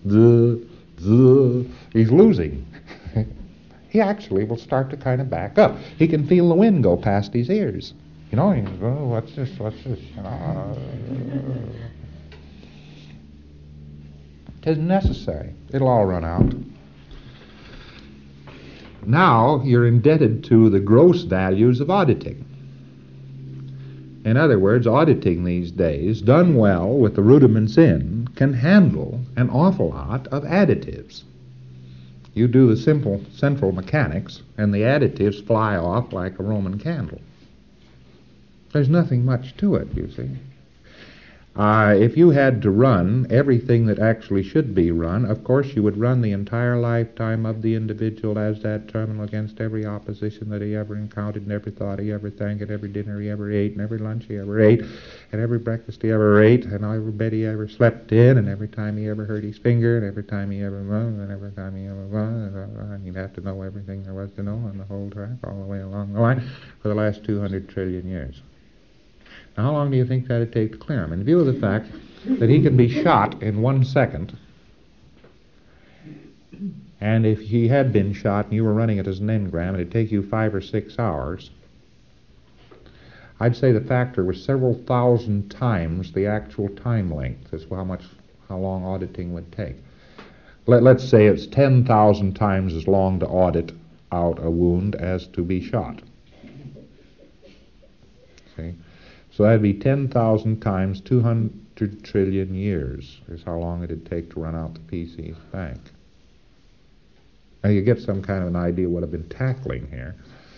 the, he's losing. He actually will start to kind of back up. He can feel the wind go past his ears. You know, he goes, oh, what's this, what's this? It isn't necessary. It'll all run out. Now you're indebted to the gross values of auditing. In other words, auditing these days, done well with the rudiments in, can handle an awful lot of additives. You do the simple central mechanics, and the additives fly off like a Roman candle. There's nothing much to it, you see. If you had to run everything that actually should be run, of course you would run the entire lifetime of the individual as that terminal against every opposition that he ever encountered, and every thought he ever think, and every dinner he ever ate, and every lunch he ever ate, and every breakfast he ever ate, and every bed he ever slept in, and every time he ever hurt his finger, and every time he ever run, and every time he ever run, and you'd have to know everything there was to know on the whole track, all the way along the line, for the last 200 trillion years. Now, how long do you think that would take to clear him? In view of the fact that he can be shot in 1 second, and if he had been shot and you were running it as an engram, it'd take you 5 or 6 hours, I'd say the factor was several thousand times the actual time length as to how long auditing would take. Let's say it's 10,000 times as long to audit out a wound as to be shot. See? So that'd be 10,000 times 200 trillion years is how long it'd take to run out the PC's bank. Now you get some kind of an idea what I've been tackling here.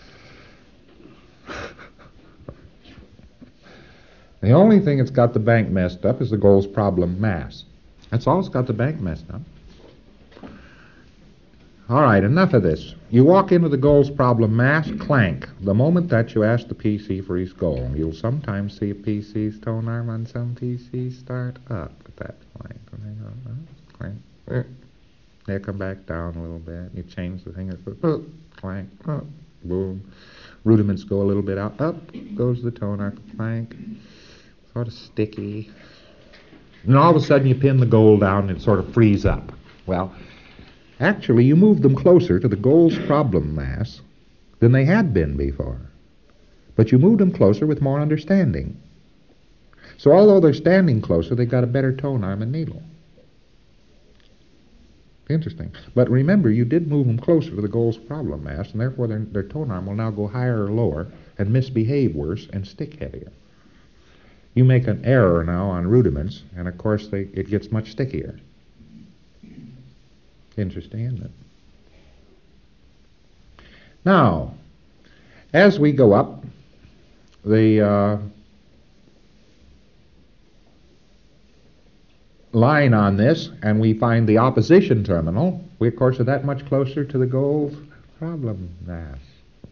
The only thing that's got the bank messed up is the Gould's problem mass. That's all that's got the bank messed up. All right, enough of this. You walk into the Gould's problem mass, clank. The moment that you ask the PC for his goal, you'll sometimes see a PC's tone arm on some PCs start up at that point. And they go, clank. They come back down a little bit. You change the thing. Clank. Boom. Rudiments go a little bit out. Up goes the tone arm. Clank. Sort of sticky. And all of a sudden you pin the Gould down and it sort of frees up. Well, actually, you moved them closer to the Gould's problem mass than they had been before. But you moved them closer with more understanding. So although they're standing closer, they've got a better tone arm and needle. Interesting. But remember, you did move them closer to the Gould's problem mass, and therefore their tone arm will now go higher or lower and misbehave worse and stick heavier. You make an error now on rudiments, and of course it gets much stickier. Interesting, isn't it? Now, as we go up, the line on this, and we find the opposition terminal, we of course are that much closer to the Gould's problem mass.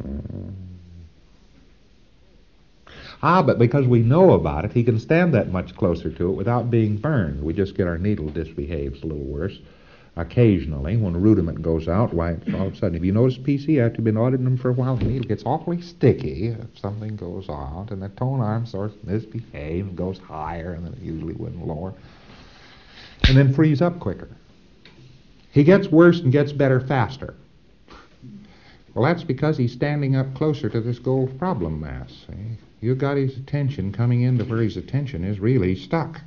But because we know about it, he can stand that much closer to it without being burned. We just get our needle disbehaves a little worse. occasionally, when a rudiment goes out, why, all of a sudden, if you notice PC, after you've been auditing them for a while, the needle gets awfully sticky if something goes out, and the tone arm starts to misbehave and goes higher, and then it usually wouldn't lower, and then frees up quicker. He gets worse and gets better faster. Well, that's because he's standing up closer to this gold problem mass. See? You got his attention coming into where his attention is really stuck.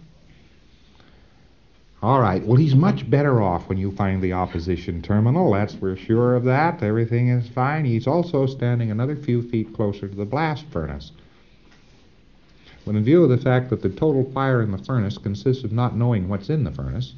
All right, well, he's much better off when you find the opposition terminal. We're sure of that. Everything is fine. He's also standing another few feet closer to the blast furnace. But in view of the fact that the total fire in the furnace consists of not knowing what's in the furnace,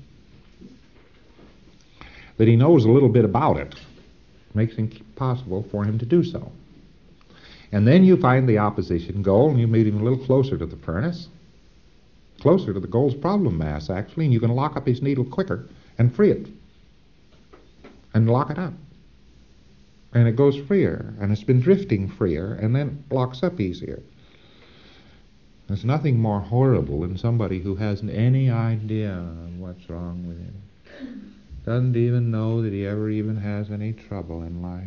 that he knows a little bit about it makes it possible for him to do so. And then you find the opposition goal, and you move him a little closer to the furnace, closer to the gold's problem mass, actually, and you can lock up his needle quicker and free it. And lock it up. And it goes freer, and it's been drifting freer, and then locks up easier. There's nothing more horrible than somebody who hasn't any idea of what's wrong with him. Doesn't even know that he ever even has any trouble in life.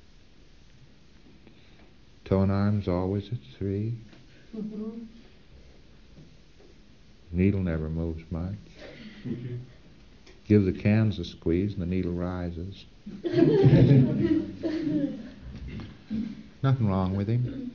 Tone arm's always at 3. Needle never moves much. Give the cans a squeeze and the needle rises. Nothing wrong with him.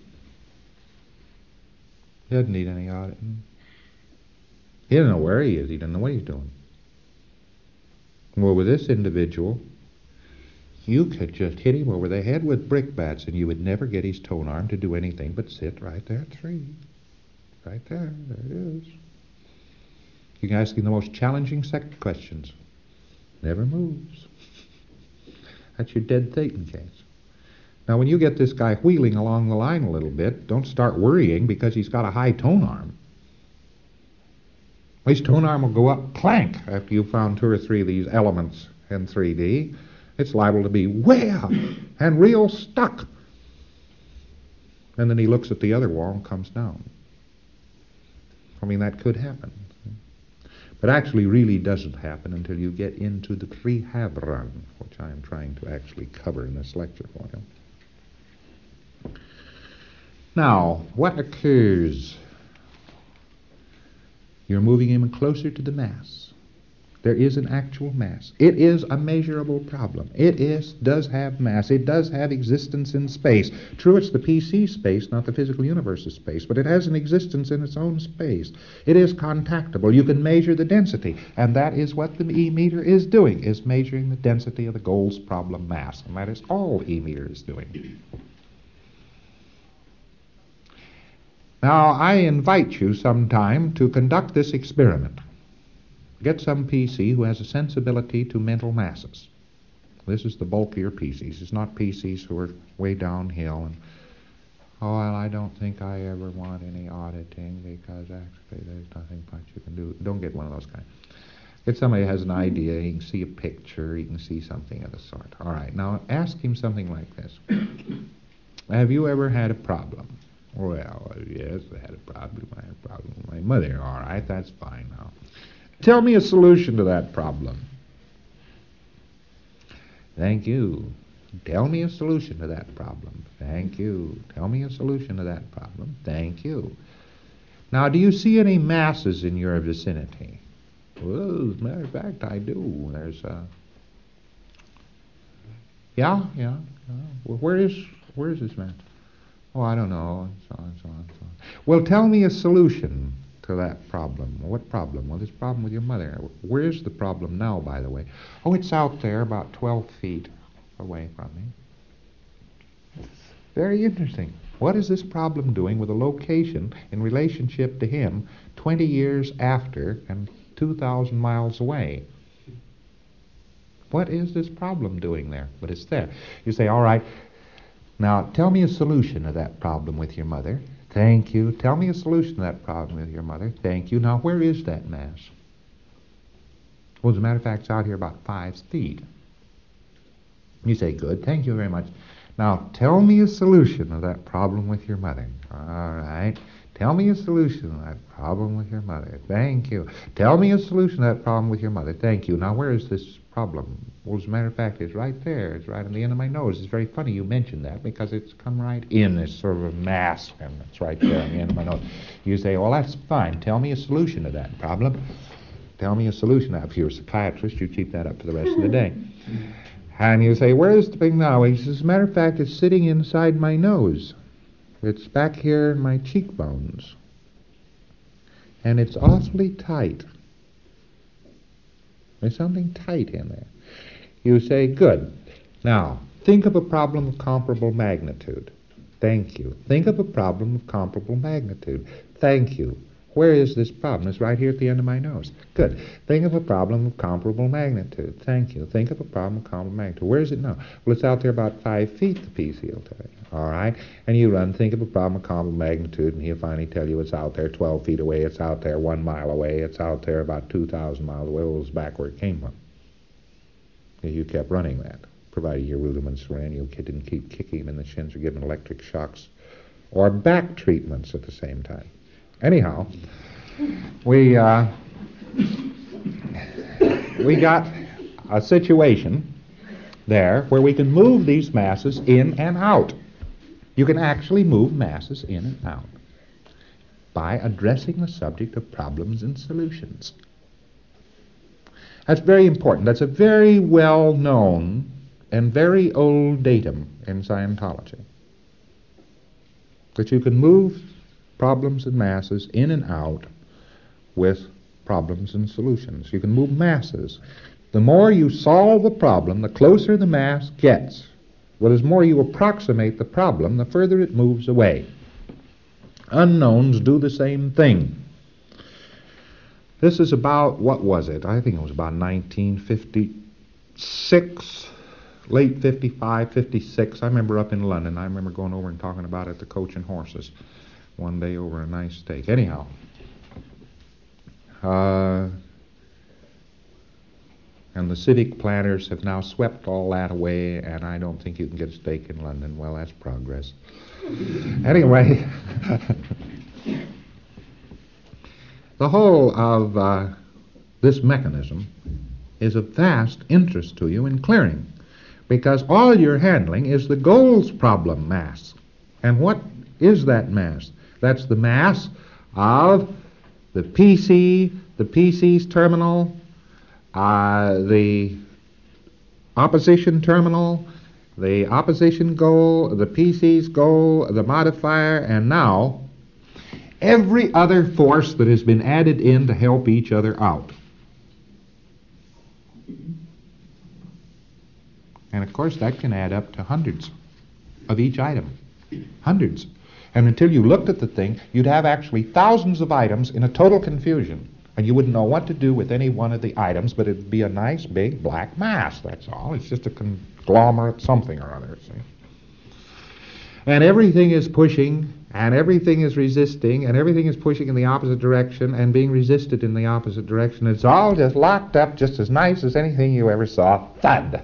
He doesn't need any auditing. He doesn't know where he is. He doesn't know what he's doing. Well, with this individual, you could just hit him over the head with brickbats and you would never get his tone arm to do anything but sit right there at 3. Right there. There it is. You can ask him the most challenging questions. Never moves. That's your dead Thetan case. Now, when you get this guy wheeling along the line a little bit, don't start worrying because he's got a high tone arm. His tone arm will go up clank after you've found 2 or 3 of these elements in 3D. It's liable to be way up and real stuck. And then he looks at the other wall and comes down. I mean, that could happen. But actually really doesn't happen until you get into the prehab run, which I am trying to actually cover in this lecture for you. Now, what occurs? You're moving him closer to the mass. There is an actual mass. It is a measurable problem. It does have mass. It does have existence in space. True, it's the PC space, not the physical universe's space, but it has an existence in its own space. It is contactable. You can measure the density, and that is what the E-meter is doing, is measuring the density of the gold's problem mass, and that is all E-meter is doing. Now, I invite you sometime to conduct this experiment. Get some PC who has a sensibility to mental masses. This is the bulkier PCs. It's not PCs who are way downhill and, oh, well, I don't think I ever want any auditing because actually there's nothing much you can do. Don't get one of those guys. Get somebody who has an idea, he can see a picture, he can see something of the sort. All right, now ask him something like this. Have you ever had a problem? Well, yes, I had a problem. I had a problem with my mother. All right, that's fine now. Tell me a solution to that problem. Thank you. Tell me a solution to that problem. Thank you. Tell me a solution to that problem. Thank you. Now, do you see any masses in your vicinity? Well, as a matter of fact, I do. There's Yeah. Well, where is this mass? Oh, I don't know, and so on, so on, so on. Well, tell me a solution to that problem. What problem? Well, this problem with your mother. Where's the problem now, by the way? Oh, it's out there about 12 feet away from me. Very interesting. What is this problem doing with a location in relationship to him 20 years after and 2,000 miles away? What is this problem doing there? But it's there. You say, all right, now tell me a solution to that problem with your mother. Thank you. Tell me a solution to that problem with your mother. Thank you. Now, where is that mass? Well, as a matter of fact, it's out here about 5 feet. You say, good. Thank you very much. Now, tell me a solution to that problem with your mother. All right. Tell me a solution to that problem with your mother. Thank you. Tell me a solution to that problem with your mother. Thank you. Now, where is this problem? Well, as a matter of fact, it's right there. It's right on the end of my nose. It's very funny you mentioned that because it's come right in this sort of a mass, and it's right there on the end of my nose. You say, well, that's fine. Tell me a solution to that problem. Tell me a solution. Now, if you're a psychiatrist, you keep that up for the rest of the day. And you say, where is the thing now? He says, as a matter of fact, it's sitting inside my nose. It's back here in my cheekbones. And it's awfully tight. There's something tight in there. You say, good. Now, think of a problem of comparable magnitude. Thank you. Think of a problem of comparable magnitude. Thank you. Where is this problem? It's right here at the end of my nose. Good. Think of a problem of comparable magnitude. Thank you. Think of a problem of comparable magnitude. Where is it now? Well, it's out there about 5 feet, the PC will tell you. All right? And you run, think of a problem of comparable magnitude, and he'll finally tell you it's out there 12 feet away, it's out there 1 mile away, it's out there about 2,000 miles away. Well, it's back where it came from. And you kept running that, provided your rudiments ran, you didn't keep kicking him in the shins or giving electric shocks or back treatments at the same time. Anyhow, we got a situation there where we can move these masses in and out. You can actually move masses in and out by addressing the subject of problems and solutions. That's very important. That's a very well-known and very old datum in Scientology. That you can move problems and masses in and out with problems and solutions. You can move masses. The more you solve the problem, the closer the mass gets. Well, as more you approximate the problem, the further it moves away. Unknowns do the same thing. This is about, what was it? I think it was about 1956, late 55, 56. I remember up in London. I remember going over and talking about it at the Coach and Horses one day over a nice steak. Anyhow, and the civic planners have now swept all that away, and I don't think you can get a steak in London. Well, that's progress. Anyway, the whole of this mechanism is of vast interest to you in clearing, because all you're handling is the goals problem mass. And what is that mass? That's the mass of the PC, the PC's terminal, the opposition terminal, the opposition goal, the PC's goal, the modifier, and now every other force that has been added in to help each other out. And of course that can add up to hundreds of each item. Hundreds. And until you looked at the thing, you'd have actually thousands of items in a total confusion. And you wouldn't know what to do with any one of the items, but it'd be a nice big black mass, that's all. It's just a conglomerate something or other, see. And everything is pushing, and everything is resisting, and everything is pushing in the opposite direction and being resisted in the opposite direction. It's all just locked up just as nice as anything you ever saw. Thud!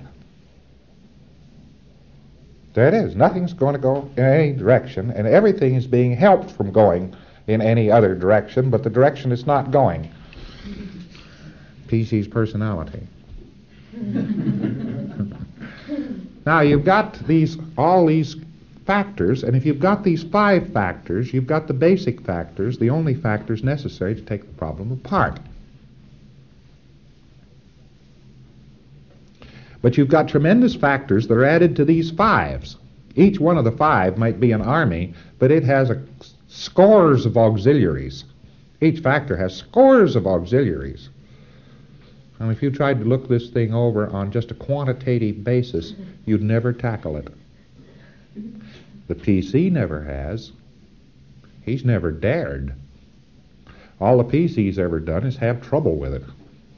There it is. Nothing's going to go in any direction, and everything is being helped from going in any other direction, but the direction it's not going. PC's personality. Now, you've got all these factors, and if you've got these 5 factors, you've got the basic factors, the only factors necessary to take the problem apart. But you've got tremendous factors that are added to these 5s. Each one of the 5 might be an army, but it has scores of auxiliaries. Each factor has scores of auxiliaries. And if you tried to look this thing over on just a quantitative basis, you'd never tackle it. The PC never has. He's never dared. All the PC's ever done is have trouble with it.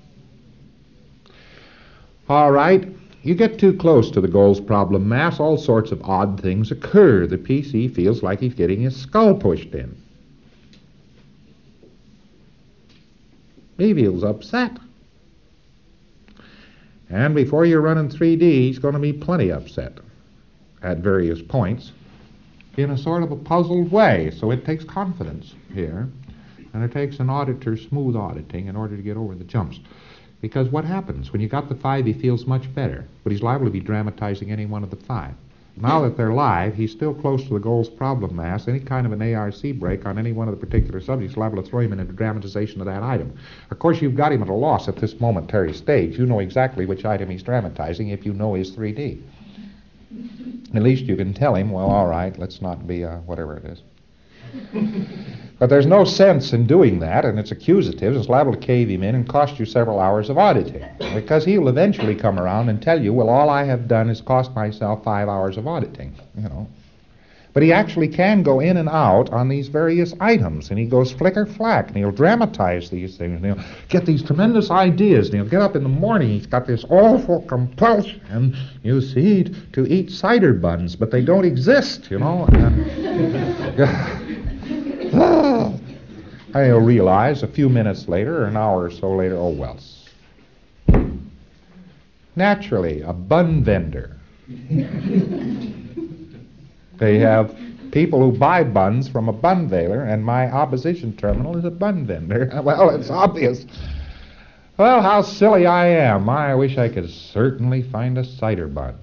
All right, you get too close to the goals problem mass, all sorts of odd things occur. The PC feels like he's getting his skull pushed in. He feels upset. And before you're running 3D, he's going to be plenty upset at various points. in a sort of a puzzled way. So it takes confidence here, and it takes an auditor smooth auditing in order to get over the jumps. Because what happens? When you got the 5, he feels much better, but he's liable to be dramatizing any one of the 5. Now that they're live, he's still close to the goals problem mass. Any kind of an ARC break on any one of the particular subjects is liable to throw him into dramatization of that item. Of course, you've got him at a loss at this momentary stage. You know exactly which item he's dramatizing if you know his 3D. At least you can tell him, well, all right, let's not be whatever it is. But there's no sense in doing that, and it's accusative. It's liable to cave him in and cost you several hours of auditing, because he'll eventually come around and tell you, well, all I have done is cost myself 5 hours of auditing, But he actually can go in and out on these various items, and he goes flicker-flack, and he'll dramatize these things, and he'll get these tremendous ideas, and he'll get up in the morning, he's got this awful compulsion, you see, to eat cider buns, but they don't exist, And he'll realize a few minutes later, or an hour or so later, oh, well. Naturally, a bun vendor. They have people who buy buns from a bun veiler, and my opposition terminal is a bun vendor. Well, it's obvious. Well, how silly I am. I wish I could certainly find a cider bun.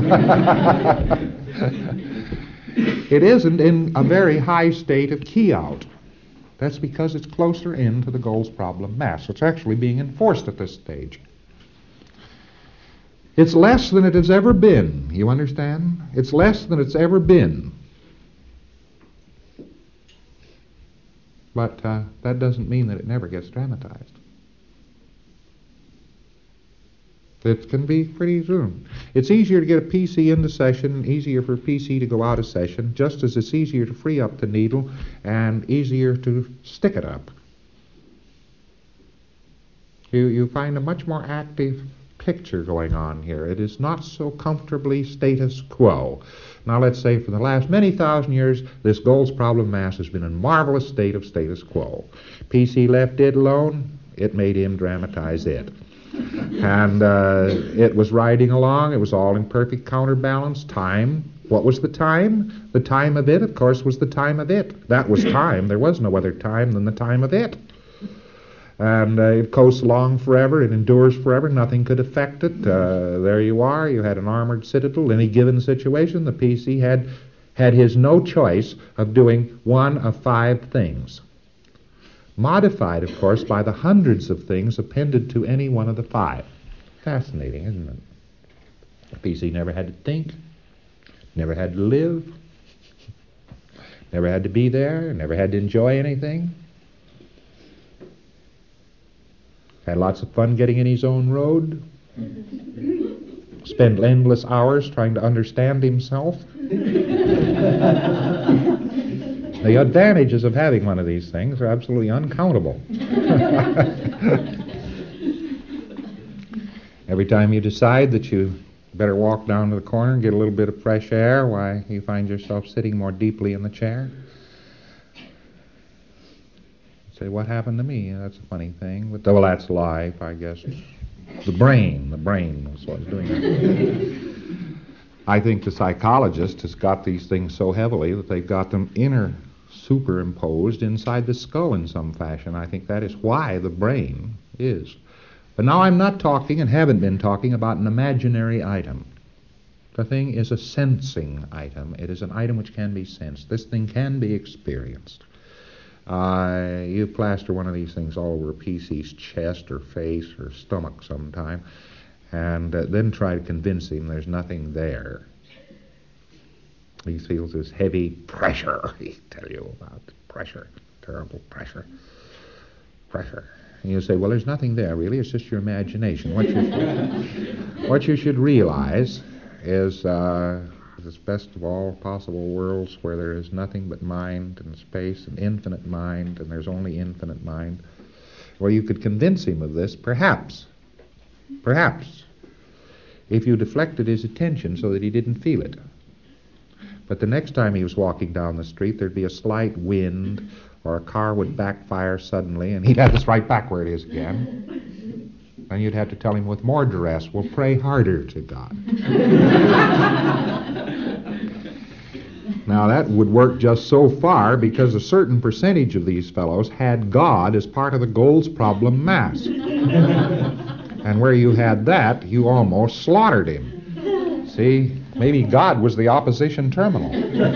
It isn't in a very high state of key-out. That's because it's closer in to the goals problem mass. It's actually being enforced at this stage. It's less than it has ever been, you understand? It's less than it's ever been. But that doesn't mean that it never gets dramatized. It can be pretty soon. It's easier to get a PC into session, easier for a PC to go out of session, just as it's easier to free up the needle and easier to stick it up. You find a much more active picture going on here. It is not so comfortably status quo. Now let's say for the last many thousand years, this goals problem mass has been in a marvelous state of status quo. PC left it alone, it made him dramatize it. And it was riding along. It was all in perfect counterbalance. Time. What was the time? The time of it, of course, was the time of it. That was time. There was no other time than the time of it. And it coasts along forever. It endures forever. Nothing could affect it. There you are. You had an armored citadel. Any given situation, the PC had his no choice of doing one of 5 things. Modified, of course, by the hundreds of things appended to any one of the 5. Fascinating, isn't it? The PC never had to think, never had to live, never had to be there, never had to enjoy anything. Had lots of fun getting in his own road. Spent endless hours trying to understand himself. The advantages of having one of these things are absolutely uncountable. Every time you decide that you better walk down to the corner and get a little bit of fresh air, why, you find yourself sitting more deeply in the chair. You say, what happened to me? That's a funny thing. But, well, that's life, I guess. The brain was what was doing that. I think the psychologist has got these things so heavily that they've got them superimposed inside the skull in some fashion. I think that is why the brain is. But now I'm not talking and haven't been talking about an imaginary item. The thing is a sensing item. It is an item which can be sensed. This thing can be experienced. You plaster one of these things all over a PC's chest or face or stomach sometime, and then try to convince him there's nothing there. He feels this heavy pressure. He tell you about pressure, terrible pressure. And you say, well, there's nothing there, really. It's just your imagination. What you should realize is this best of all possible worlds where there is nothing but mind and space and infinite mind, and there's only infinite mind. Well, you could convince him of this, perhaps, if you deflected his attention so that he didn't feel it. But the next time he was walking down the street, there'd be a slight wind, or a car would backfire suddenly, and he'd have us right back where it is again. And you'd have to tell him with more duress, well, pray harder to God. Now, Now, that would work just so far because a certain percentage of these fellows had God as part of the Gold's problem mass. And where you had that, you almost slaughtered him. See, maybe God was the opposition terminal.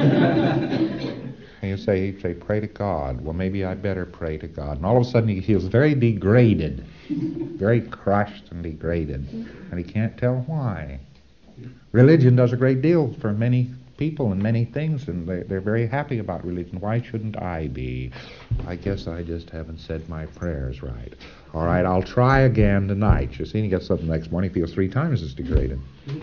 And he'd say, pray to God. Well, maybe I better pray to God. And all of a sudden he feels very degraded, very crushed and degraded. And he can't tell why. Religion does a great deal for many people and many things, and they're very happy about religion. Why shouldn't I be? I guess I just haven't said my prayers right. All right, I'll try again tonight. You see, and he gets up the next morning, he feels 3 times as degraded.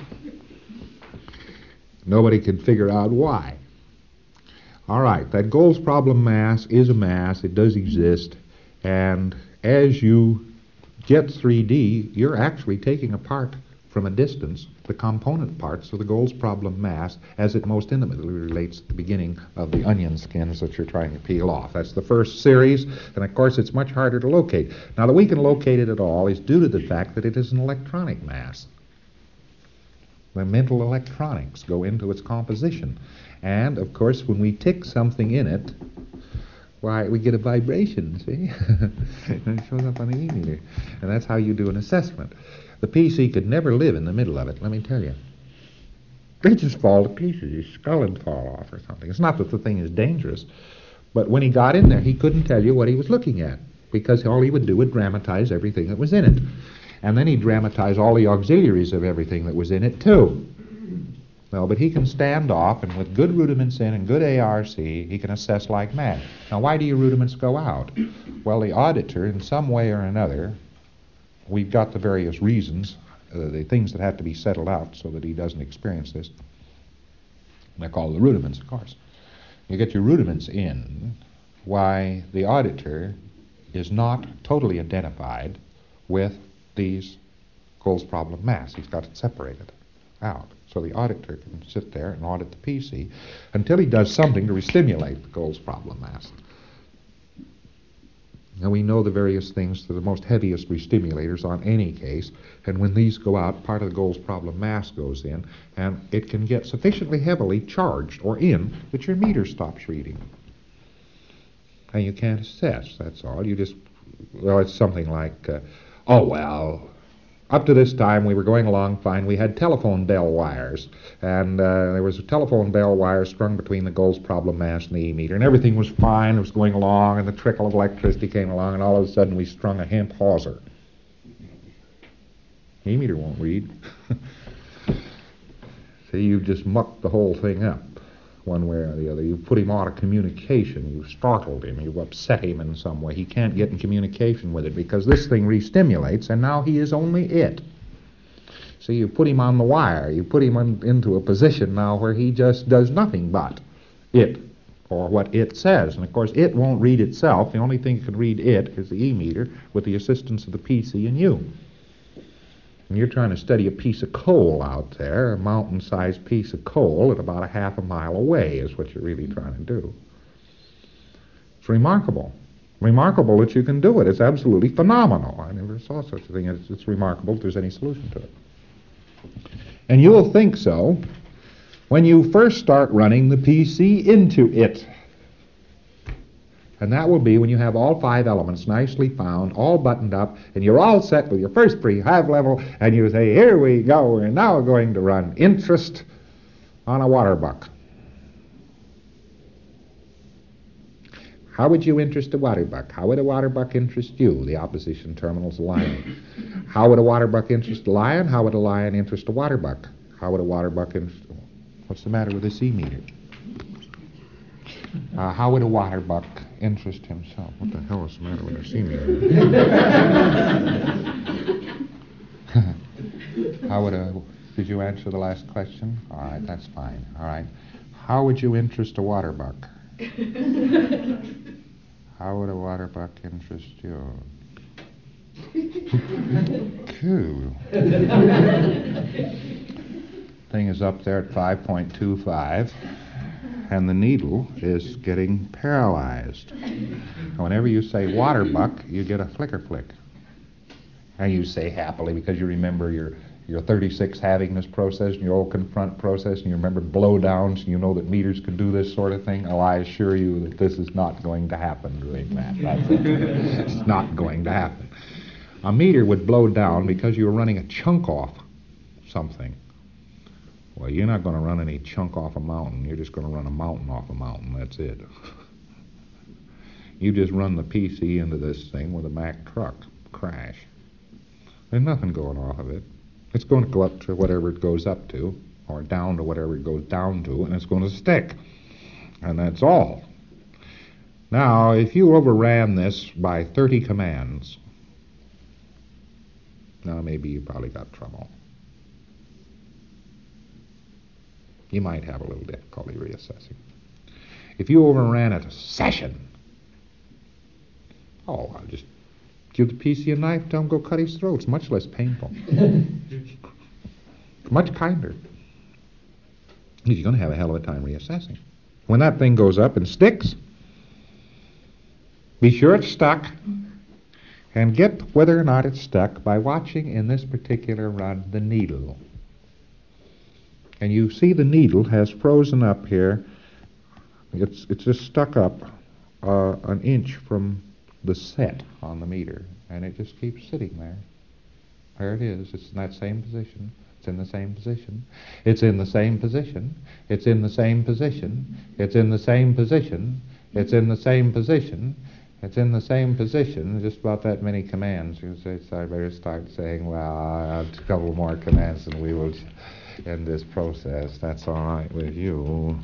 Nobody can figure out why. All right, that Gold's problem mass is a mass. It does exist. And as you get 3D, you're actually taking apart from a distance the component parts of the Gold's problem mass as it most intimately relates to the beginning of the onion skins that you're trying to peel off. That's the first series, and of course it's much harder to locate. Now, that we can locate it at all is due to the fact that it is an electronic mass. The mental electronics go into its composition. And, of course, when we tick something in it, why, we get a vibration, see? And it shows up on the e-meter. And that's how you do an assessment. The PC could never live in the middle of it, let me tell you. They just fall to pieces. His skull would fall off or something. It's not that the thing is dangerous, but when he got in there, he couldn't tell you what he was looking at, because all he would do would dramatize everything that was in it. And then he'd dramatize all the auxiliaries of everything that was in it, too. Well, but he can stand off, and with good rudiments in and good ARC, he can assess like mad. Now, why do your rudiments go out? Well, the auditor, in some way or another, we've got the various reasons, the things that have to be settled out so that he doesn't experience this. They're called the rudiments, of course. You get your rudiments in, why the auditor is not totally identified with these Gold's problem mass. He's got it separated out. So the auditor can sit there and audit the PC until he does something to restimulate the Gold's problem mass. Now, we know the various things that are the most heaviest restimulators on any case, and when these go out, part of the Gold's problem mass goes in, and it can get sufficiently heavily charged or in that your meter stops reading. And you can't assess, that's all. You just, well, it's something like, up to this time, we were going along fine. We had telephone bell wires, and there was a telephone bell wire strung between the Gold's problem mass and the E-meter, and everything was fine. It was going along, and the trickle of electricity came along, and all of a sudden we strung a hemp hawser. E-meter won't read. See, you've just mucked the whole thing up, one way or the other. You put him out of communication. You startled him. You upset him in some way. He can't get in communication with it because this thing restimulates, and now he is only it. So you put him on the wire. You put him into a position now where he just does nothing but it, or what it says. And, of course, it won't read itself. The only thing that can read it is the E-meter with the assistance of the PC and you. And you're trying to study a piece of coal out there, a mountain-sized piece of coal at about a half a mile away is what you're really trying to do. It's remarkable. Remarkable that you can do it. It's absolutely phenomenal. I never saw such a thing. It's remarkable if there's any solution to it. And you'll think so when you first start running the PC into it. And that will be when you have all 5 elements nicely found, all buttoned up, and you're all set with your first pre-hive level, and you say, here we go, we're now going to run interest on a water buck. How would you interest a water buck? How would a water buck interest you? The opposition terminal's a lion. How would a water buck interest a lion? How would a lion interest a water buck? How would a water buck interest... What's the matter with this E-meter? How would a water buck interest himself? What the hell is the matter with this E-meter? How would did you answer the last question? All right, that's fine. All right. How would you interest a water buck? How would a water buck interest you? Cool. Thing is up there at 5.25. And the needle is getting paralyzed. And whenever you say water buck, you get a flicker flick. And you say happily because you remember your your 36 having this process and your old confront process and you remember blowdowns and you know that meters can do this sort of thing, oh, I assure you that this is not going to happen doing that. It's not going to happen. A meter would blow down because you were running a chunk off something. Well, you're not going to run any chunk off a mountain. You're just going to run a mountain off a mountain. That's it. You just run the PC into this thing with a Mack truck. Crash. There's nothing going off of it. It's going to go up to whatever it goes up to, or down to whatever it goes down to, and it's going to stick. And that's all. Now, if you overran this by 30 commands, now maybe you probably got trouble. You might have a little difficulty reassessing. If you overran it a session, oh, I'll just give the PC a knife, tell him go cut his throat. It's much less painful. Much kinder. You're going to have a hell of a time reassessing. When that thing goes up and sticks, be sure it's stuck, and get whether or not it's stuck by watching, in this particular run, the needle. And you see the needle has frozen up here. It's just stuck up an inch from the set on the meter, and it just keeps sitting there. There it is. It's in that same position. It's in the same position. It's in the same position. It's in the same position. It's in the same position. It's in the same position. It's in the same position. Just about that many commands. You say, so I better start saying, well, I'll have a couple more commands and we will end this process. That's all right with you.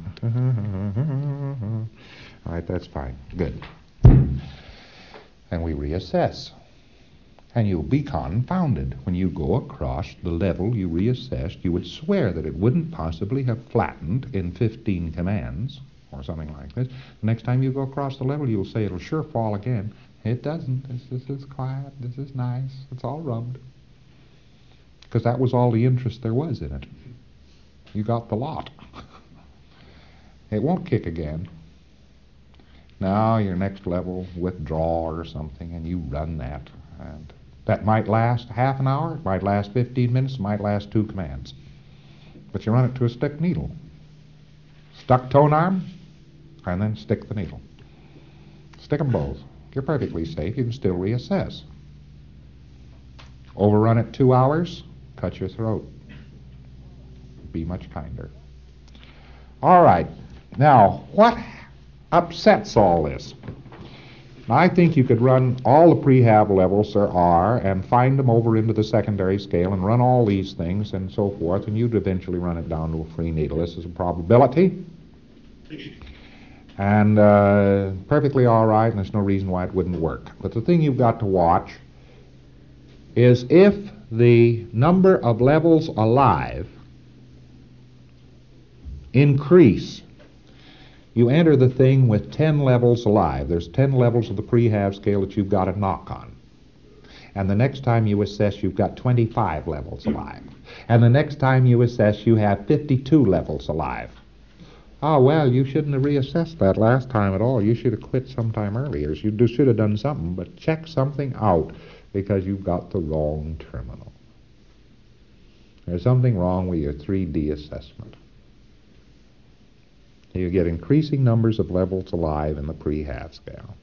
All right, that's fine. Good. And we reassess. And you'll be confounded. When you go across the level you reassessed, you would swear that it wouldn't possibly have flattened in 15 commands or something like this. The next time you go across the level, you'll say it'll sure fall again. It doesn't. This is quiet. This is nice. It's all rubbed. Because that was all the interest there was in it. You got the lot. It won't kick again. Now your next level, withdraw or something, and you run that. And that might last half an hour, it might last 15 minutes, it might last 2 commands. But you run it to a stick needle. Stuck tone arm, and then stick the needle. Stick them both. You're perfectly safe. You can still reassess. Overrun it 2 hours, cut your throat. Be much kinder. All right. Now, what upsets all this? I think you could run all the prehab levels there are and find them over into the secondary scale and run all these things and so forth, and you'd eventually run it down to a free needle. This is a probability. And perfectly all right, and there's no reason why it wouldn't work. But the thing you've got to watch is if the number of levels alive increase. You enter the thing with 10 levels alive. There's 10 levels of the prehab scale that you've got to knock on. And the next time you assess, you've got 25 levels alive. And the next time you assess, you have 52 levels alive. Oh, well, you shouldn't have reassessed that last time at all. You should have quit sometime earlier. You should have done something, but check something out because you've got the wrong terminal. There's something wrong with your 3D assessment. You get increasing numbers of levels alive in the prehab scale.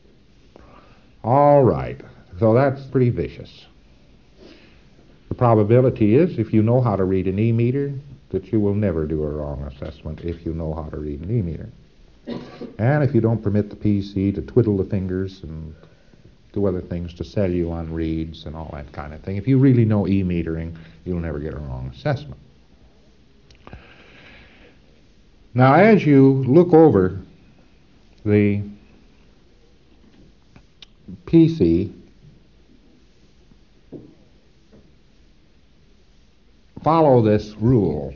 All right, so that's pretty vicious. The probability is, if you know how to read an E-meter, that you will never do a wrong assessment if you know how to read an E-meter. And if you don't permit the PC to twiddle the fingers and do other things to sell you on reads and all that kind of thing, if you really know E-metering, you'll never get a wrong assessment. Now, as you look over the PC, follow this rule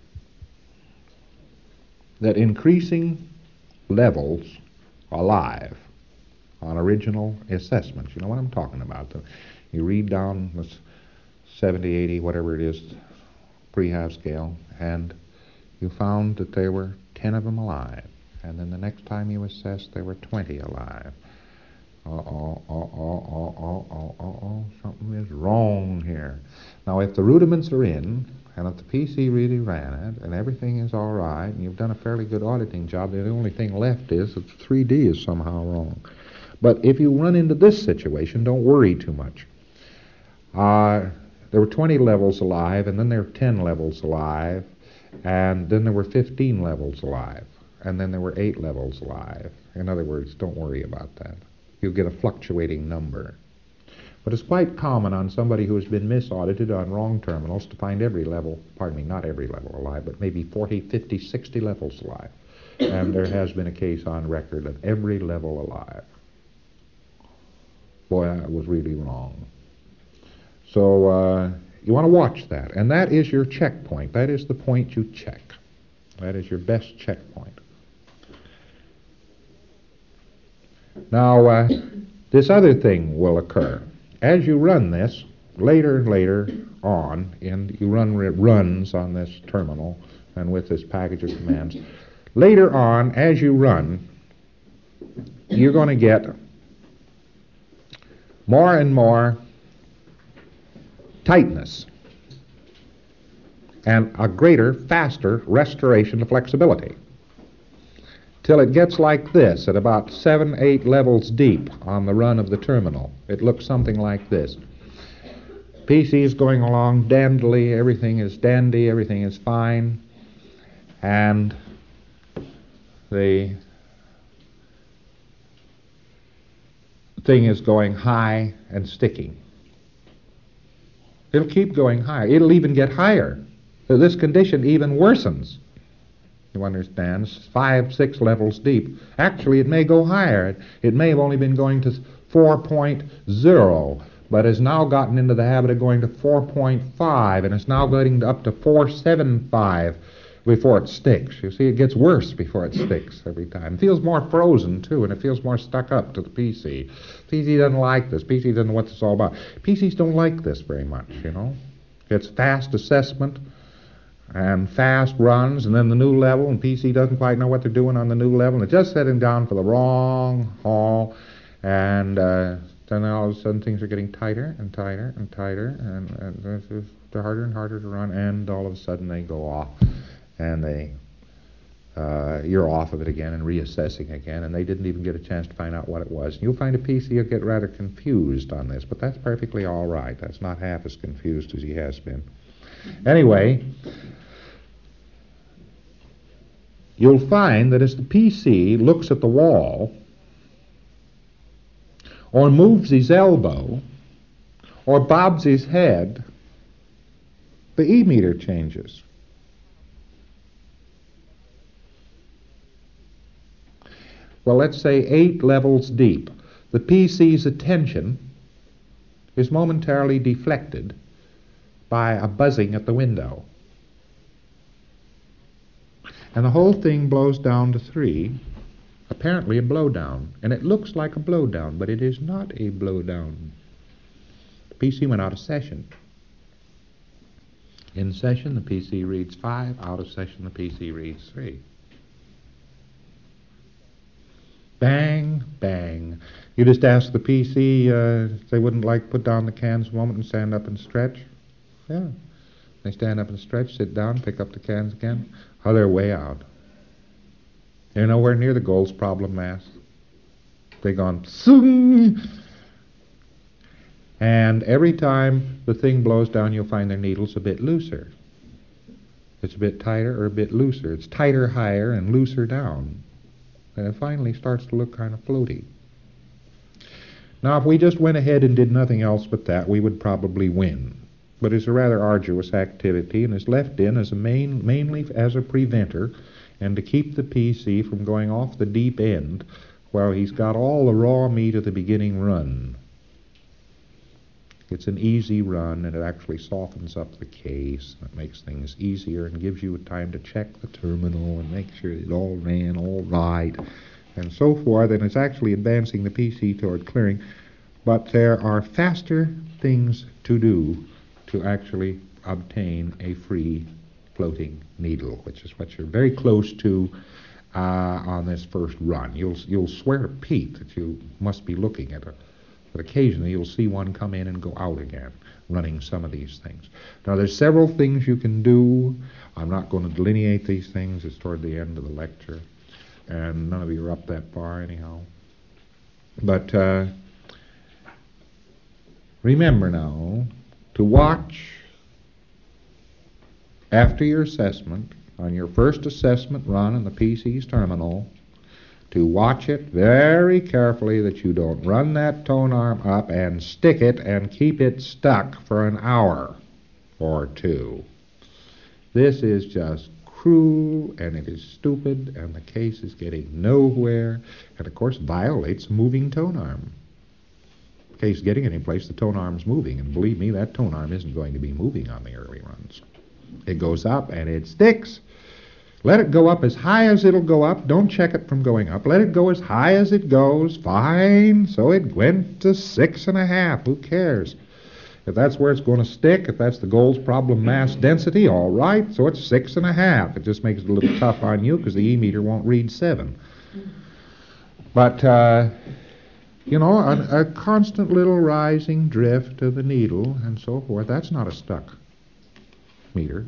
that increasing levels alive on original assessments, you know what I'm talking about. You read down this 70, 80, whatever it is, prehab scale, and you found that there were 10 of them alive. And then the next time you assessed, there were 20 alive. Something is wrong here. Now, if the rudiments are in, and if the PC really ran it, and everything is all right, and you've done a fairly good auditing job, the only thing left is that the 3D is somehow wrong. But if you run into this situation, don't worry too much. There were 20 levels alive, and then there were 10 levels alive, and then there were 15 levels alive, and then there were 8 levels alive. In other words, don't worry about that. You'll get a fluctuating number. But it's quite common on somebody who has been mis-audited on wrong terminals to find every level, pardon me, not every level alive, but maybe 40, 50, 60 levels alive. And there has been a case on record of every level alive. Boy, that was really wrong. So you want to watch that. And that is your checkpoint. That is the point you check. That is your best checkpoint. Now, this other thing will occur. As you run this, later on, and you run runs on this terminal and with this package of commands, later on, as you run, you're going to get more and more tightness and a greater, faster restoration to flexibility, till it gets like this at about 7, 8 levels deep on the run of the terminal. It looks something like this. PC is going along dandily, everything is dandy, everything is fine, and the thing is going high and sticking. It'll keep going higher. It'll even get higher. So this condition even worsens. You understand? 5, 6 levels deep. Actually, it may go higher. It may have only been going to 4.0, but has now gotten into the habit of going to 4.5, and it's now getting up to 4.75 before it sticks. You see, it gets worse before it sticks every time. It feels more frozen, too, and it feels more stuck up to the PC. PC doesn't like this. PC doesn't know what this is all about. PCs don't like this very much, you know. It's fast assessment and fast runs, and then the new level, and PC doesn't quite know what they're doing on the new level, and it's just setting down for the wrong haul, and then all of a sudden things are getting tighter and tighter and tighter, and they're harder and harder to run, and all of a sudden they go off, and you're off of it again and reassessing again, and they didn't even get a chance to find out what it was. You'll find a PC will get rather confused on this, but that's perfectly all right. That's not half as confused as he has been. Anyway, you'll find that as the PC looks at the wall, or moves his elbow, or bobs his head, the E-meter changes. Well, let's say 8 levels deep. The PC's attention is momentarily deflected by a buzzing at the window. And the whole thing blows down to 3, apparently a blowdown. And it looks like a blowdown, but it is not a blowdown. The PC went out of session. In session, the PC reads 5. Out of session, the PC reads 3. Bang, bang. You just ask the PC if they wouldn't like to put down the cans a moment and stand up and stretch. Yeah. They stand up and stretch, sit down, pick up the cans again. Oh, they're way out. They're nowhere near the Gold's problem mass. They've gone zoom. And every time the thing blows down, you'll find their needle's a bit looser. It's a bit tighter or a bit looser. It's tighter higher and looser down. And it finally starts to look kind of floaty. Now, if we just went ahead and did nothing else but that, we would probably win. But it's a rather arduous activity, and is left in as mainly as a preventer, and to keep the PC from going off the deep end while he's got all the raw meat of the beginning run. It's an easy run, and it actually softens up the case, and it makes things easier and gives you time to check the terminal and make sure it all ran all right, and so forth, and it's actually advancing the PC toward clearing. But there are faster things to do to actually obtain a free floating needle, which is what you're very close to on this first run. You'll swear to Pete that you must be looking at it, but occasionally you'll see one come in and go out again, running some of these things. Now, there's several things you can do. I'm not going to delineate these things. It's toward the end of the lecture, and none of you are up that far anyhow. But remember now to watch after your assessment, on your first assessment run in the PC's terminal, to watch it very carefully that you don't run that tone arm up and stick it and keep it stuck for an hour or two. This is just cruel, and it is stupid, and the case is getting nowhere, and of course violates the moving tone arm. The case getting any place, the tone arm's moving, and believe me, that tone arm isn't going to be moving on the early runs. It goes up and it sticks. Let it go up as high as it'll go up. Don't check it from going up. Let it go as high as it goes. Fine. So it went to 6.5. Who cares? If that's where it's going to stick, if that's the Gold's problem mass density, all right. So it's 6.5. It just makes it a little tough on you because the E-meter won't read 7. But, you know, a constant little rising drift of the needle and so forth, that's not a stuck meter.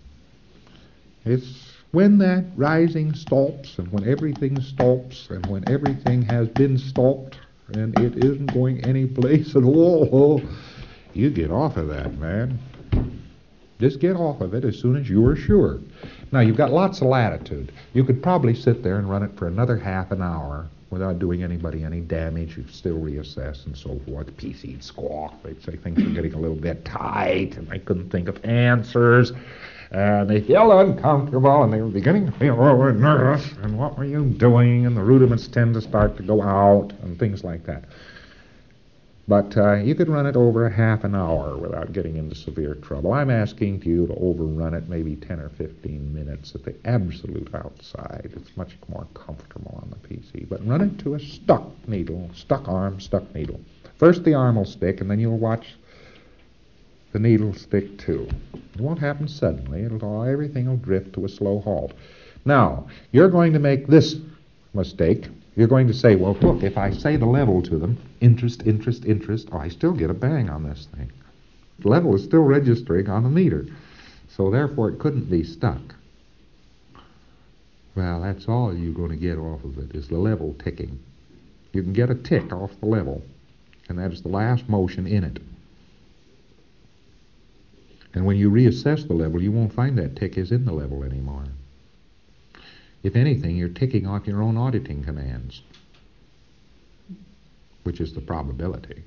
It's when that rising stops, and when everything stops, and when everything has been stopped, and it isn't going any place at all, you get off of that, man. Just get off of it as soon as you are sure. Now, you've got lots of latitude. You could probably sit there and run it for another half an hour without doing anybody any damage. You'd still reassess and so forth. The PC'd squawk. They'd say things were getting a little bit tight, and they couldn't think of answers. And they felt uncomfortable, and they were beginning to feel a little nervous. And what were you doing? And the rudiments tend to start to go out, and things like that. But you could run it over a half an hour without getting into severe trouble. I'm asking you to overrun it maybe 10 or 15 minutes at the absolute outside. It's much more comfortable on the PC. But run it to a stuck needle, stuck arm, stuck needle. First the arm will stick, and then you'll watch the needle stick too. It won't happen suddenly. Everything will drift to a slow halt. Now, you're going to make this mistake. You're going to say, well, look, if I say the level to them, interest, interest, interest, I still get a bang on this thing. The level is still registering on the meter. So therefore it couldn't be stuck. Well, that's all you're going to get off of it is the level ticking. You can get a tick off the level, and that is the last motion in it. And when you reassess the level, you won't find that tick is in the level anymore. If anything, you're ticking off your own auditing commands, which is the probability.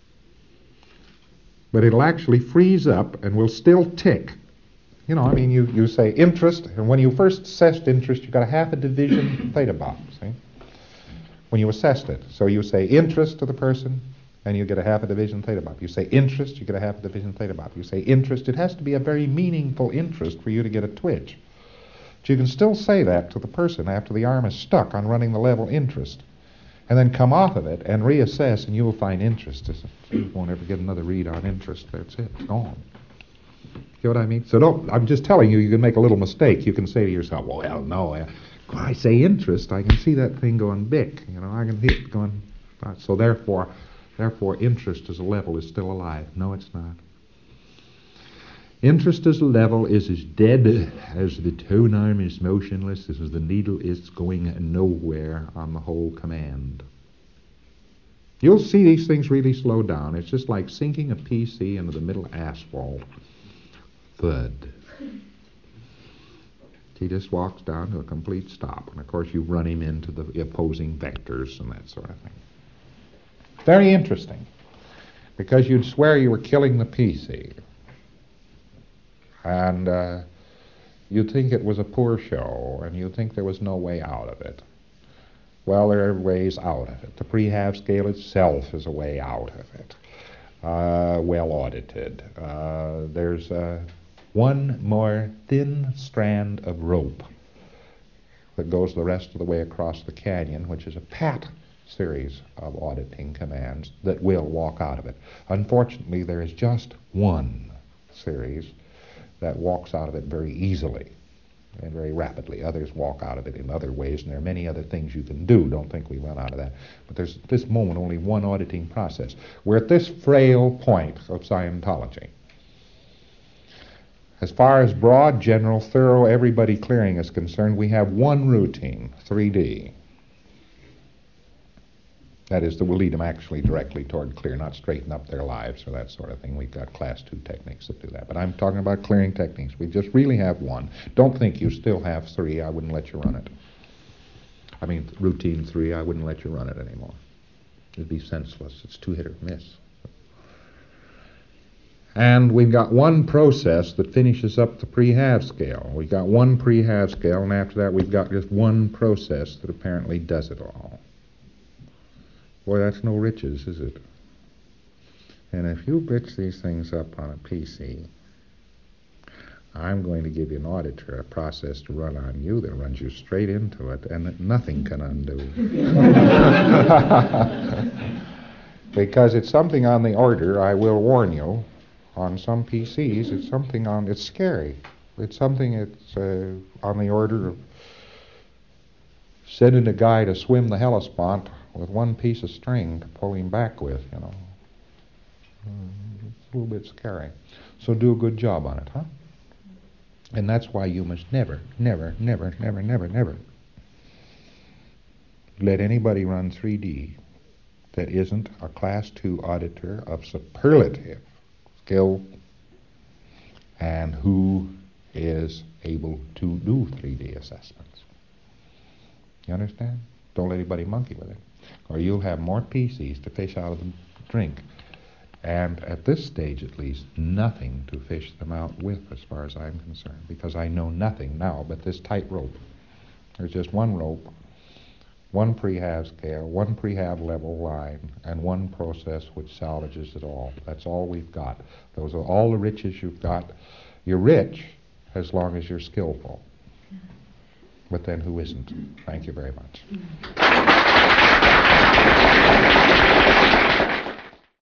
But it'll actually freeze up and will still tick. You know, I mean, you say interest, and when you first assessed interest, you got a half a division theta bob, see? When you assessed it. So you say interest to the person, and you get a half a division theta bob. You say interest, you get a half a division theta bob. You say interest, it has to be a very meaningful interest for you to get a twitch. But you can still say that to the person after the arm is stuck on running the level interest, and then come off of it and reassess, and you will find interest. You won't ever get another read on interest. That's it. It's gone. You know what I mean? So I'm just telling you, you can make a little mistake. You can say to yourself, well, no, when I say interest, I can see that thing going big. You know, I can see it going. So therefore, interest as a level is still alive. No, it's not. Interest as a level is as dead as the tone arm is motionless, as the needle is going nowhere on the whole command. You'll see these things really slow down. It's just like sinking a PC into the middle asphalt. Thud. He just walks down to a complete stop. And, of course, you run him into the opposing vectors and that sort of thing. Very interesting, because you'd swear you were killing the PC. And you'd think it was a poor show, and you'd think there was no way out of it. Well, there are ways out of it. The prehab scale itself is a way out of it, well audited. There's one more thin strand of rope that goes the rest of the way across the canyon, which is a pat series of auditing commands that will walk out of it. Unfortunately, there is just one series that walks out of it very easily. and very rapidly. Others walk out of it in other ways, and there are many other things you can do. Don't think we run out of that. But there's at this moment only one auditing process. We're at this frail point of Scientology. As far as broad, general, thorough, everybody clearing is concerned, we have one routine, 3D. That is, that will lead them actually directly toward clear, not straighten up their lives or that sort of thing. We've got class 2 techniques that do that. But I'm talking about clearing techniques. We just really have one. Don't think you still have 3. I wouldn't let you run it. I mean, routine 3, I wouldn't let you run it anymore. It'd be senseless. It's too hit or miss. And we've got one process that finishes up the pre-half scale. We've got one pre-half scale, and after that we've got just one process that apparently does it all. Boy, that's no riches, is it? And if you bitch these things up on a PC, I'm going to give you an auditor, a process to run on you that runs you straight into it, and that nothing can undo. Because it's something on the order, I will warn you, on some PCs, it's something on, it's scary. It's something it's on the order of sending a guy to swim the Hellespont with one piece of string to pull him back with, you know. It's a little bit scary. So do a good job on it, huh? And that's why you must never, never, never, never, never, never let anybody run 3D that isn't a Class 2 auditor of superlative skill and who is able to do 3D assessments. You understand? Don't let anybody monkey with it, or you'll have more PCs to fish out of the drink. And at this stage, at least, nothing to fish them out with as far as I'm concerned, because I know nothing now but this tight rope. There's just one rope, one prehab scale, one prehab level line, and one process which salvages it all. That's all we've got. Those are all the riches you've got. You're rich as long as you're skillful. But then who isn't? Thank you very much.